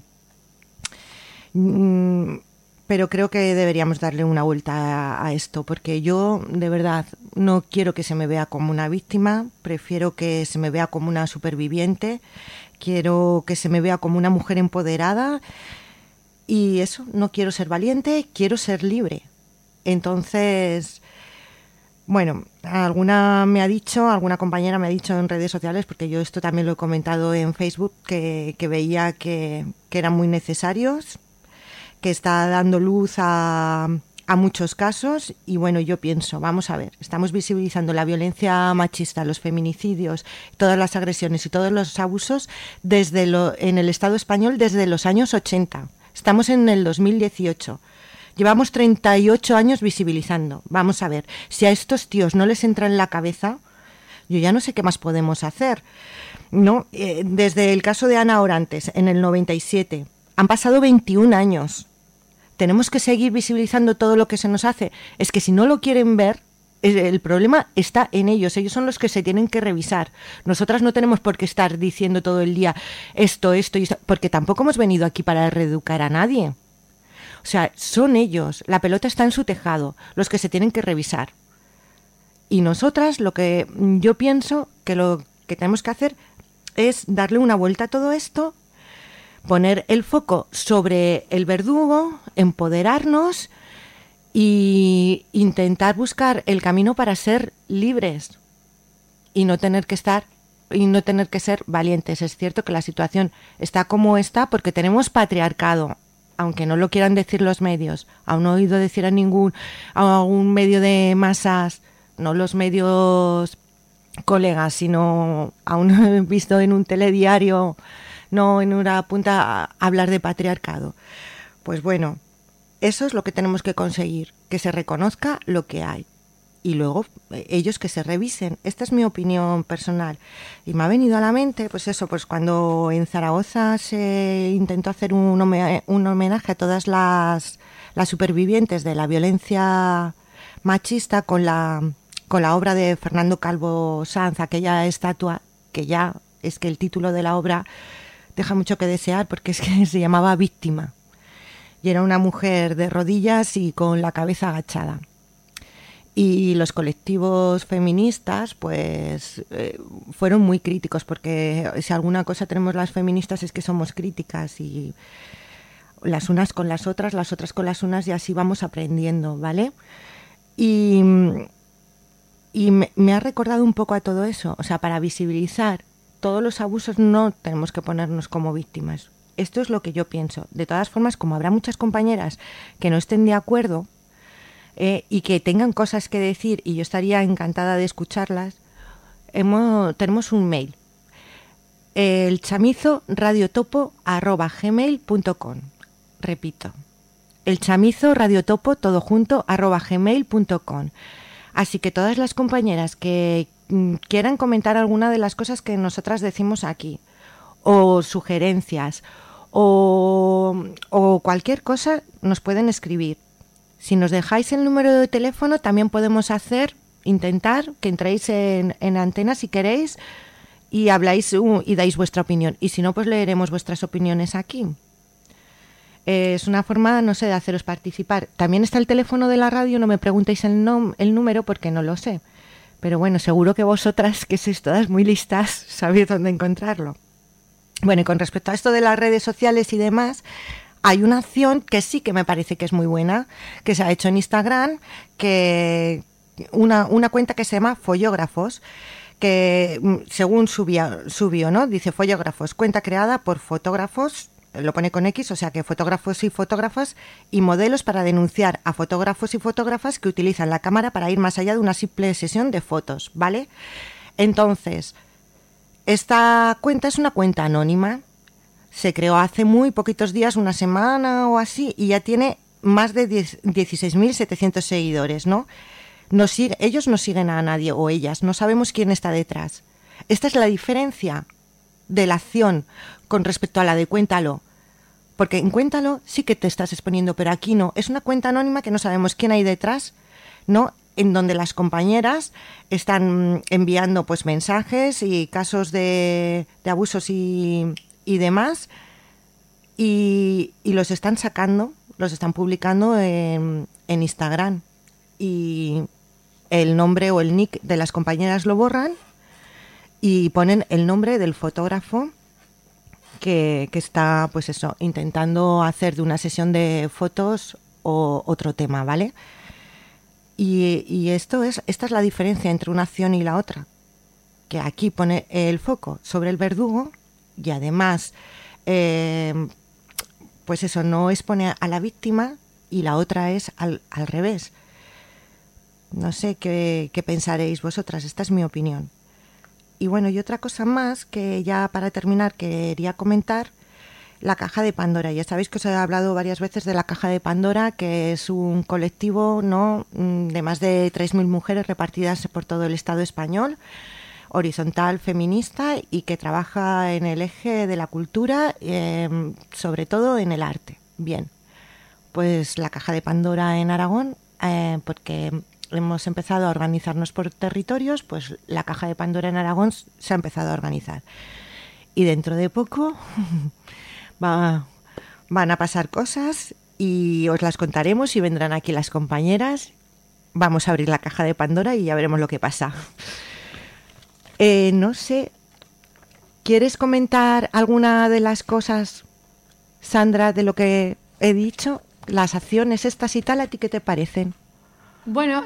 Speaker 3: creo que deberíamos darle una vuelta a esto, porque yo de verdad no quiero que se me vea como una víctima, prefiero que se me vea como una superviviente, quiero que se me vea como una mujer empoderada, y eso, no quiero ser valiente, quiero ser libre. Entonces, bueno, alguna compañera me ha dicho en redes sociales, porque yo esto también lo he comentado en Facebook, que veía que eran muy necesarios, que está dando luz a a muchos casos y bueno, yo pienso, vamos a ver, estamos visibilizando la violencia machista, los feminicidios, todas las agresiones y todos los abusos en el Estado español desde los años 80. Estamos en el 2018. Llevamos 38 años visibilizando. Vamos a ver, si a estos tíos no les entra en la cabeza, yo ya no sé qué más podemos hacer, ¿no? Desde el caso de Ana Orantes, en el 97, han pasado 21 años. Tenemos que seguir visibilizando todo lo que se nos hace. Es que si no lo quieren ver, el problema está en ellos. Ellos son los que se tienen que revisar. Nosotras no tenemos por qué estar diciendo todo el día esto y esto, porque tampoco hemos venido aquí para reeducar a nadie. O sea, son ellos. La pelota está en su tejado, los que se tienen que revisar. Y nosotras, lo que yo pienso que lo que tenemos que hacer es darle una vuelta a todo esto, poner el foco sobre el verdugo, empoderarnos y intentar buscar el camino para ser libres y no tener que ser valientes. Es cierto que la situación está como está porque tenemos patriarcado, aunque no lo quieran decir los medios. Aún no he oído decir a un medio de masas, no los medios colegas, sino aún he visto en un telediario, no en una punta, hablar de patriarcado. Pues bueno, eso es lo que tenemos que conseguir, que se reconozca lo que hay y luego ellos que se revisen. Esta es mi opinión personal y me ha venido a la mente pues eso, pues cuando en Zaragoza se intentó hacer un homenaje a todas las supervivientes de la violencia machista con la obra de Fernando Calvo Sanz, aquella estatua que ya es que el título de la obra deja mucho que desear porque es que se llamaba Víctima y era una mujer de rodillas y con la cabeza agachada. Y los colectivos feministas pues fueron muy críticos porque si alguna cosa tenemos las feministas es que somos críticas y las unas con las otras con las unas y así vamos aprendiendo, ¿vale? Y me ha recordado un poco a todo eso, o sea, para visibilizar todos los abusos no tenemos que ponernos como víctimas. Esto es lo que yo pienso. De todas formas, como habrá muchas compañeras que no estén de acuerdo y que tengan cosas que decir y yo estaría encantada de escucharlas, tenemos un mail, el chamizo@gmail.com. Repito, el chamizo@radiotopo todo junto @gmail.com. Así que todas las compañeras que quieran comentar alguna de las cosas que nosotras decimos aquí, o sugerencias, o cualquier cosa, nos pueden escribir. Si nos dejáis el número de teléfono, también podemos intentar que entréis en antena si queréis y habláis y dais vuestra opinión. Y si no, pues leeremos vuestras opiniones aquí. Es una forma, no sé, de haceros participar. También está el teléfono de la radio, no me preguntéis el número porque no lo sé. Pero bueno, seguro que vosotras, que sois todas muy listas, sabéis dónde encontrarlo. Bueno, y con respecto a esto de las redes sociales y demás, hay una acción que sí que me parece que es muy buena, que se ha hecho en Instagram, que una cuenta que se llama Follógrafos, que según subió, ¿no? Dice Follógrafos, cuenta creada por fotógrafos, lo pone con X, o sea que fotógrafos y fotógrafas y modelos para denunciar a fotógrafos y fotógrafas que utilizan la cámara para ir más allá de una simple sesión de fotos, ¿vale? Entonces, esta cuenta es una cuenta anónima, se creó hace muy poquitos días, una semana o así, y ya tiene más de 16.700 seguidores, ¿no? Ellos no siguen a nadie, o ellas, no sabemos quién está detrás. Esta es la diferencia de la acción con respecto a la de Cuéntalo, porque en Cuéntalo sí que te estás exponiendo, pero aquí no, es una cuenta anónima que no sabemos quién hay detrás, ¿no? En donde las compañeras están enviando pues mensajes y casos de abusos y demás y los están sacando, los están publicando en Instagram y el nombre o el nick de las compañeras lo borran y ponen el nombre del fotógrafo que está, pues eso, intentando hacer de una sesión de fotos o otro tema, ¿vale? Y esta es la diferencia entre una acción y la otra, que aquí pone el foco sobre el verdugo y además, pues eso, no expone a la víctima, y la otra es al revés. No sé qué pensaréis vosotras, esta es mi opinión. Y bueno, y otra cosa más que ya para terminar quería comentar, la Caja de Pandora. Ya sabéis que os he hablado varias veces de la Caja de Pandora, que es un colectivo, ¿no?, de más de 3.000 mujeres repartidas por todo el Estado español, horizontal, feminista, y que trabaja en el eje de la cultura, sobre todo en el arte. Bien, pues la Caja de Pandora en Aragón, porque hemos empezado a organizarnos por territorios, pues la Caja de Pandora en Aragón se ha empezado a organizar. Y dentro de poco van a pasar cosas y os las contaremos y vendrán aquí las compañeras. Vamos a abrir la Caja de Pandora y ya veremos lo que pasa. No sé, ¿quieres comentar alguna de las cosas, Sandra, de lo que he dicho? Las acciones estas y tal, ¿a ti qué te parecen?
Speaker 4: Bueno,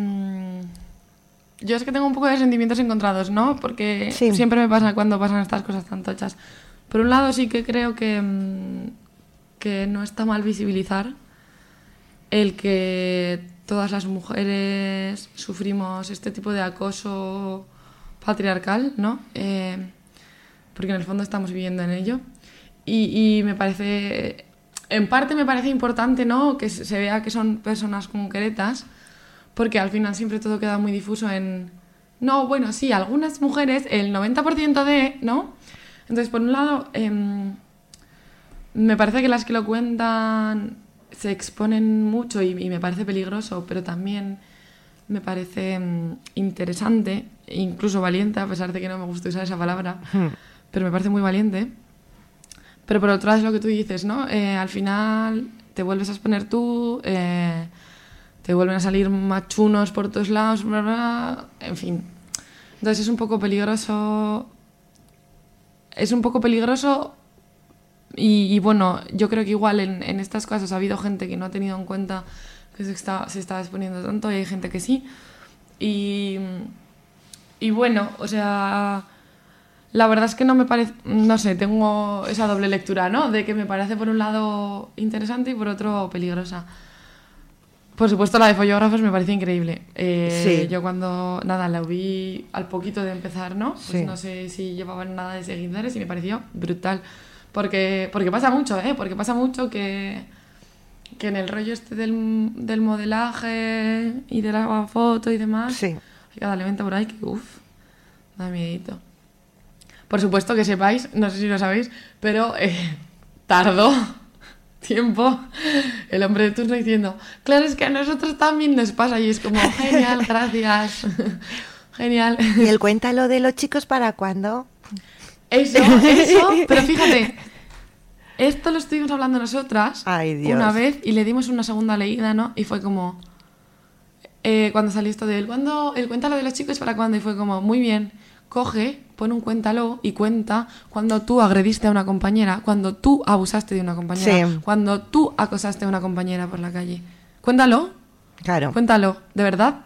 Speaker 4: yo es que tengo un poco de sentimientos encontrados, ¿no? Porque
Speaker 3: sí,
Speaker 4: siempre me pasa cuando pasan estas cosas tan tochas. Por un lado sí que creo que no está mal visibilizar el que todas las mujeres sufrimos este tipo de acoso patriarcal, ¿no? Porque en el fondo estamos viviendo en ello. Y me parece, en parte me parece importante, ¿no?, que se vea que son personas concretas, porque al final siempre todo queda muy difuso en... No, bueno, sí, algunas mujeres, el 90% de... ¿no? Entonces, por un lado, me parece que las que lo cuentan se exponen mucho y me parece peligroso, pero también me parece interesante, incluso valiente, a pesar de que no me gusta usar esa palabra, pero me parece muy valiente. Pero por otro lado es lo que tú dices, ¿no? Al final te vuelves a exponer tú, te vuelven a salir machunos por todos lados, bla, bla, en fin. Entonces es un poco peligroso. Es un poco peligroso y bueno, yo creo que igual en estas cosas ha habido gente que no ha tenido en cuenta que se está exponiendo tanto y hay gente que sí. Y bueno, o sea, la verdad es que no me parece, no sé, tengo esa doble lectura, ¿no? De que me parece por un lado interesante y por otro peligrosa. Por supuesto, la de follógrafos me parece increíble.
Speaker 3: Sí.
Speaker 4: Yo cuando, nada, la vi al poquito de empezar, ¿no? Pues
Speaker 3: sí,
Speaker 4: no sé si llevaban nada de seguidores y me pareció brutal. Porque pasa mucho, ¿eh? Porque pasa mucho que en el rollo este del modelaje y de la foto y demás,
Speaker 3: sí,
Speaker 4: hay cada elemento por ahí que, da miedito. Por supuesto que sepáis, no sé si lo sabéis, pero tardó tiempo el hombre de turno diciendo, claro, es que a nosotros también nos pasa, y es como, genial, gracias. Genial.
Speaker 3: ¿Y el cuéntalo de los chicos para cuándo?
Speaker 4: Eso, pero fíjate, esto lo estuvimos hablando nosotras.
Speaker 3: Ay, Dios.
Speaker 4: Una vez y le dimos una segunda leída, ¿no? Y fue como, cuando salió esto de el cuéntalo de los chicos para cuándo, y fue como, muy bien, coge, pon un cuéntalo y cuenta cuando tú agrediste a una compañera, cuando tú abusaste de una compañera,
Speaker 3: sí,
Speaker 4: cuando tú acosaste a una compañera por la calle. Cuéntalo.
Speaker 3: Claro.
Speaker 4: Cuéntalo. ¿De verdad?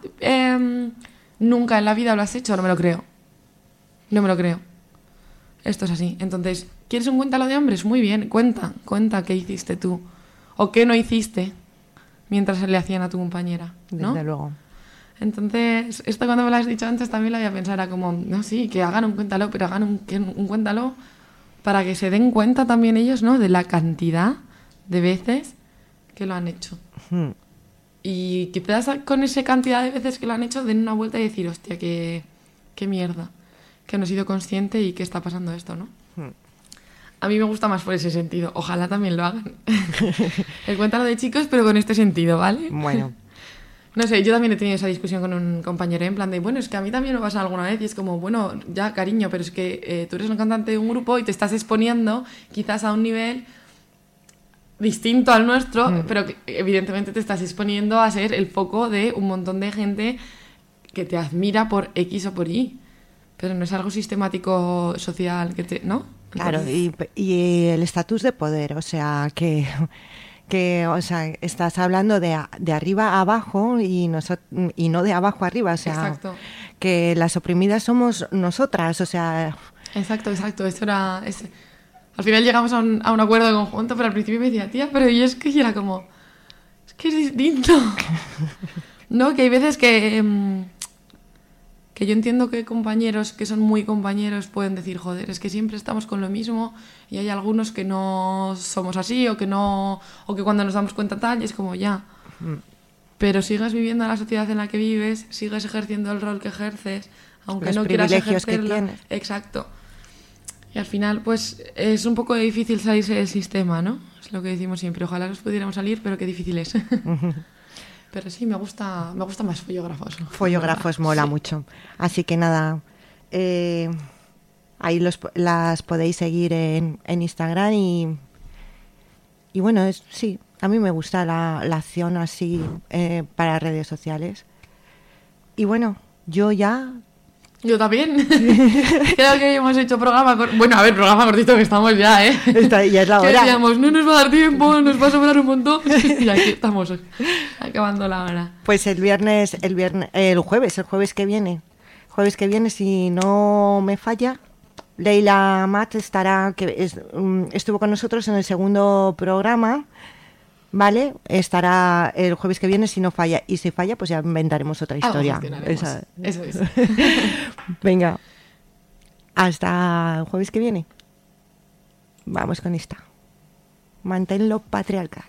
Speaker 4: ¿Nunca en la vida lo has hecho? No me lo creo. No me lo creo. Esto es así. Entonces, ¿quieres un cuéntalo de hombres? Muy bien. Cuenta qué hiciste tú. O qué no hiciste mientras le hacían a tu compañera, ¿no?
Speaker 3: Desde luego.
Speaker 4: Entonces, esto cuando me lo has dicho antes también lo había pensado, era como, no, sí, que hagan un cuéntalo, pero hagan un cuéntalo para que se den cuenta también ellos, ¿no?, de la cantidad de veces que lo han hecho. Y quizás con esa cantidad de veces que lo han hecho den una vuelta y decir, hostia, qué mierda, que no he sido consciente y que está pasando esto, ¿no? A mí me gusta más por ese sentido. Ojalá también lo hagan. El cuéntalo de chicos, pero con este sentido, ¿vale?
Speaker 3: Bueno.
Speaker 4: No sé, yo también he tenido esa discusión con un compañero en plan de, bueno, es que a mí también me pasa alguna vez y es como, bueno, ya, cariño, pero es que tú eres un cantante de un grupo y te estás exponiendo quizás a un nivel distinto al nuestro, pero que evidentemente te estás exponiendo a ser el foco de un montón de gente que te admira por X o por Y, pero no es algo sistemático social que te, ¿no?
Speaker 3: Claro, y el estatus de poder, o sea, que o sea, estás hablando de arriba a abajo y no de abajo a arriba, o sea,
Speaker 4: exacto,
Speaker 3: que las oprimidas somos nosotras, o sea...
Speaker 4: Exacto, eso era... Al final llegamos a un acuerdo de conjunto, pero al principio me decía, tía, pero yo es que era como... que es distinto. No, que hay veces que yo entiendo que compañeros que son muy compañeros pueden decir, joder, es que siempre estamos con lo mismo y hay algunos que no somos así o que cuando nos damos cuenta tal, y es como ya. Pero sigues viviendo en la sociedad en la que vives, sigues ejerciendo el rol que ejerces, aunque
Speaker 3: los
Speaker 4: no quieras ejercerlo.
Speaker 3: que tienes.
Speaker 4: Exacto. Y al final, pues, es un poco difícil salirse del sistema, ¿no? Es lo que decimos siempre. Ojalá nos pudiéramos salir, pero qué difícil es. Pero sí, me gusta más Follógrafos.
Speaker 3: Follógrafos mola mucho. Así que nada, ahí las podéis seguir en Instagram y bueno, sí, a mí me gusta la acción así para redes sociales. Y bueno, yo
Speaker 4: también. Creo que hemos hecho programa cortito que estamos ya, ¿eh?
Speaker 3: Ya es la hora.
Speaker 4: Que decíamos, no nos va a dar tiempo, nos va a sobrar un montón. Y aquí estamos, acabando la hora.
Speaker 3: Pues el jueves que viene, si no me falla, Leila Mat estuvo con nosotros en el segundo programa, ¿vale? Estará el jueves que viene si no falla. Y si falla, pues ya inventaremos otra historia.
Speaker 4: Eso es.
Speaker 3: Venga, hasta el jueves que viene. Vamos con esta. Manténlo patriarcal.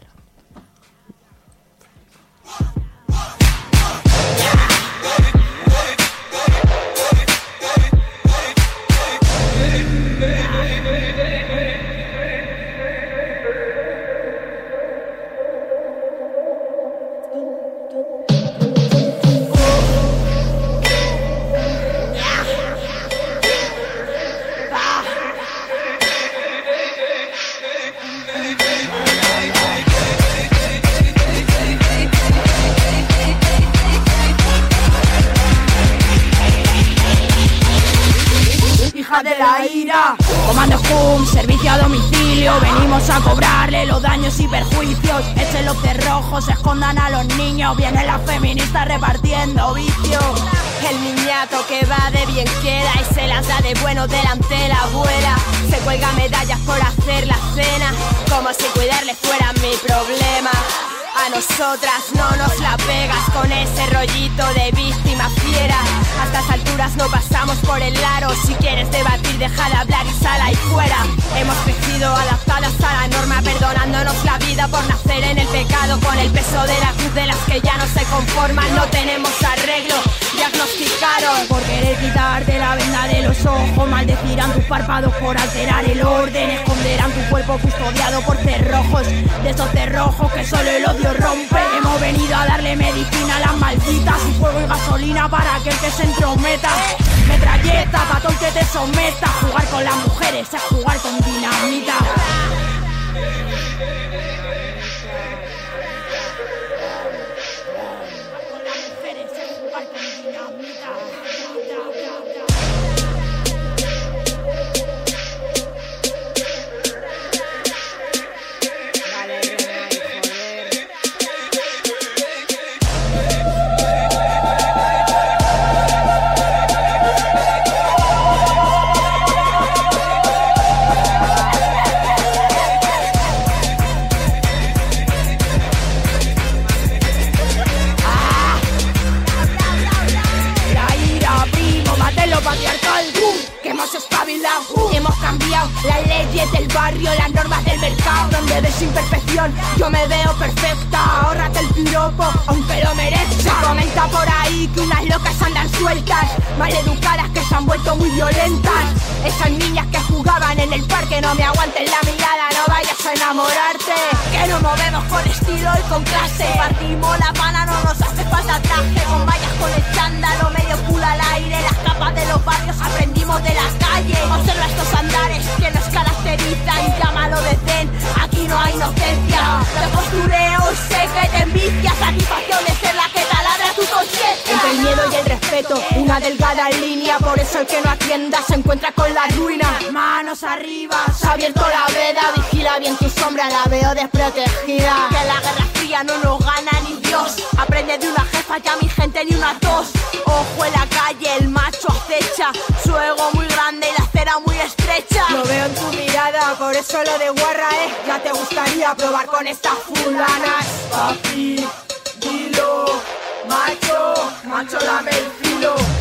Speaker 16: De la ira, Comando Hum, servicio a domicilio. Venimos a cobrarle los daños y perjuicios. Echen los cerrojos, escondan a los niños. Vienen las feministas repartiendo vicios.
Speaker 17: El niñato que va de bien queda y se las da de bueno delante de la abuela. Se cuelga medallas por hacer la cena, como si cuidarle fuera mi problema. A nosotras no nos la pegas con ese rollito de víctima fiera. A estas alturas no pasamos por el aro. Si quieres debatir, deja de hablar y sal ahí fuera. Hemos crecido adaptadas a la norma, perdonándonos la vida por nacer en el pecado. Con el peso de la cruz de las que ya no se conforman. No tenemos arreglo, diagnosticaron.
Speaker 16: Por querer quitarte la venda de los ojos, maldecirán tus párpados por alterar el orden. Esconderán tu cuerpo custodiado por cerrojos, de esos cerrojos que solo el odio rompe. Hemos venido a darle medicina a las malditas y fuego y gasolina para aquel que se entrometa. Metralleta, patón que te someta. Jugar con las mujeres es jugar con dinamita.
Speaker 17: Hemos cambiado las leyes del barrio, las normas del mercado. Donde ves imperfección, yo me veo perfecta. Ahórrate el piropo, aunque lo merezca. Se comenta por ahí que unas locas andan sueltas, maleducadas que se han vuelto muy violentas. Esas niñas que jugaban en el parque, no me aguanten la mirada, no vayas a enamorarte. Que nos movemos con estilo y con clase. Partimos la pana, no nos hace falta traje. Con vallas, con escándalo, medio culo al aire. Las capas de los barrios aprendimos de la calle. Observa estos andares que nos caracterizan, llámalo de zen, aquí no hay inocencia. De postureo y sé que te envicia, satisfacción de ser la que taladra tu conciencia. Entre el miedo y el respeto, una delgada línea. Por eso el que no atienda se encuentra con la ruina. Manos arriba, se ha abierto la veda. Vigila bien tu sombra, la veo desprotegida. Que la guerra fría no nos gana ni Dios. Aprende de una jefa, ya mi gente ni una tos. Ojo en la calle, el macho acecha, su ego muy grande y la acera muy estrecha. Lo veo en tu mirada, por eso lo de guarra, ya te gustaría probar con estas fulanas.
Speaker 18: Papi, dilo, macho, dame el filo.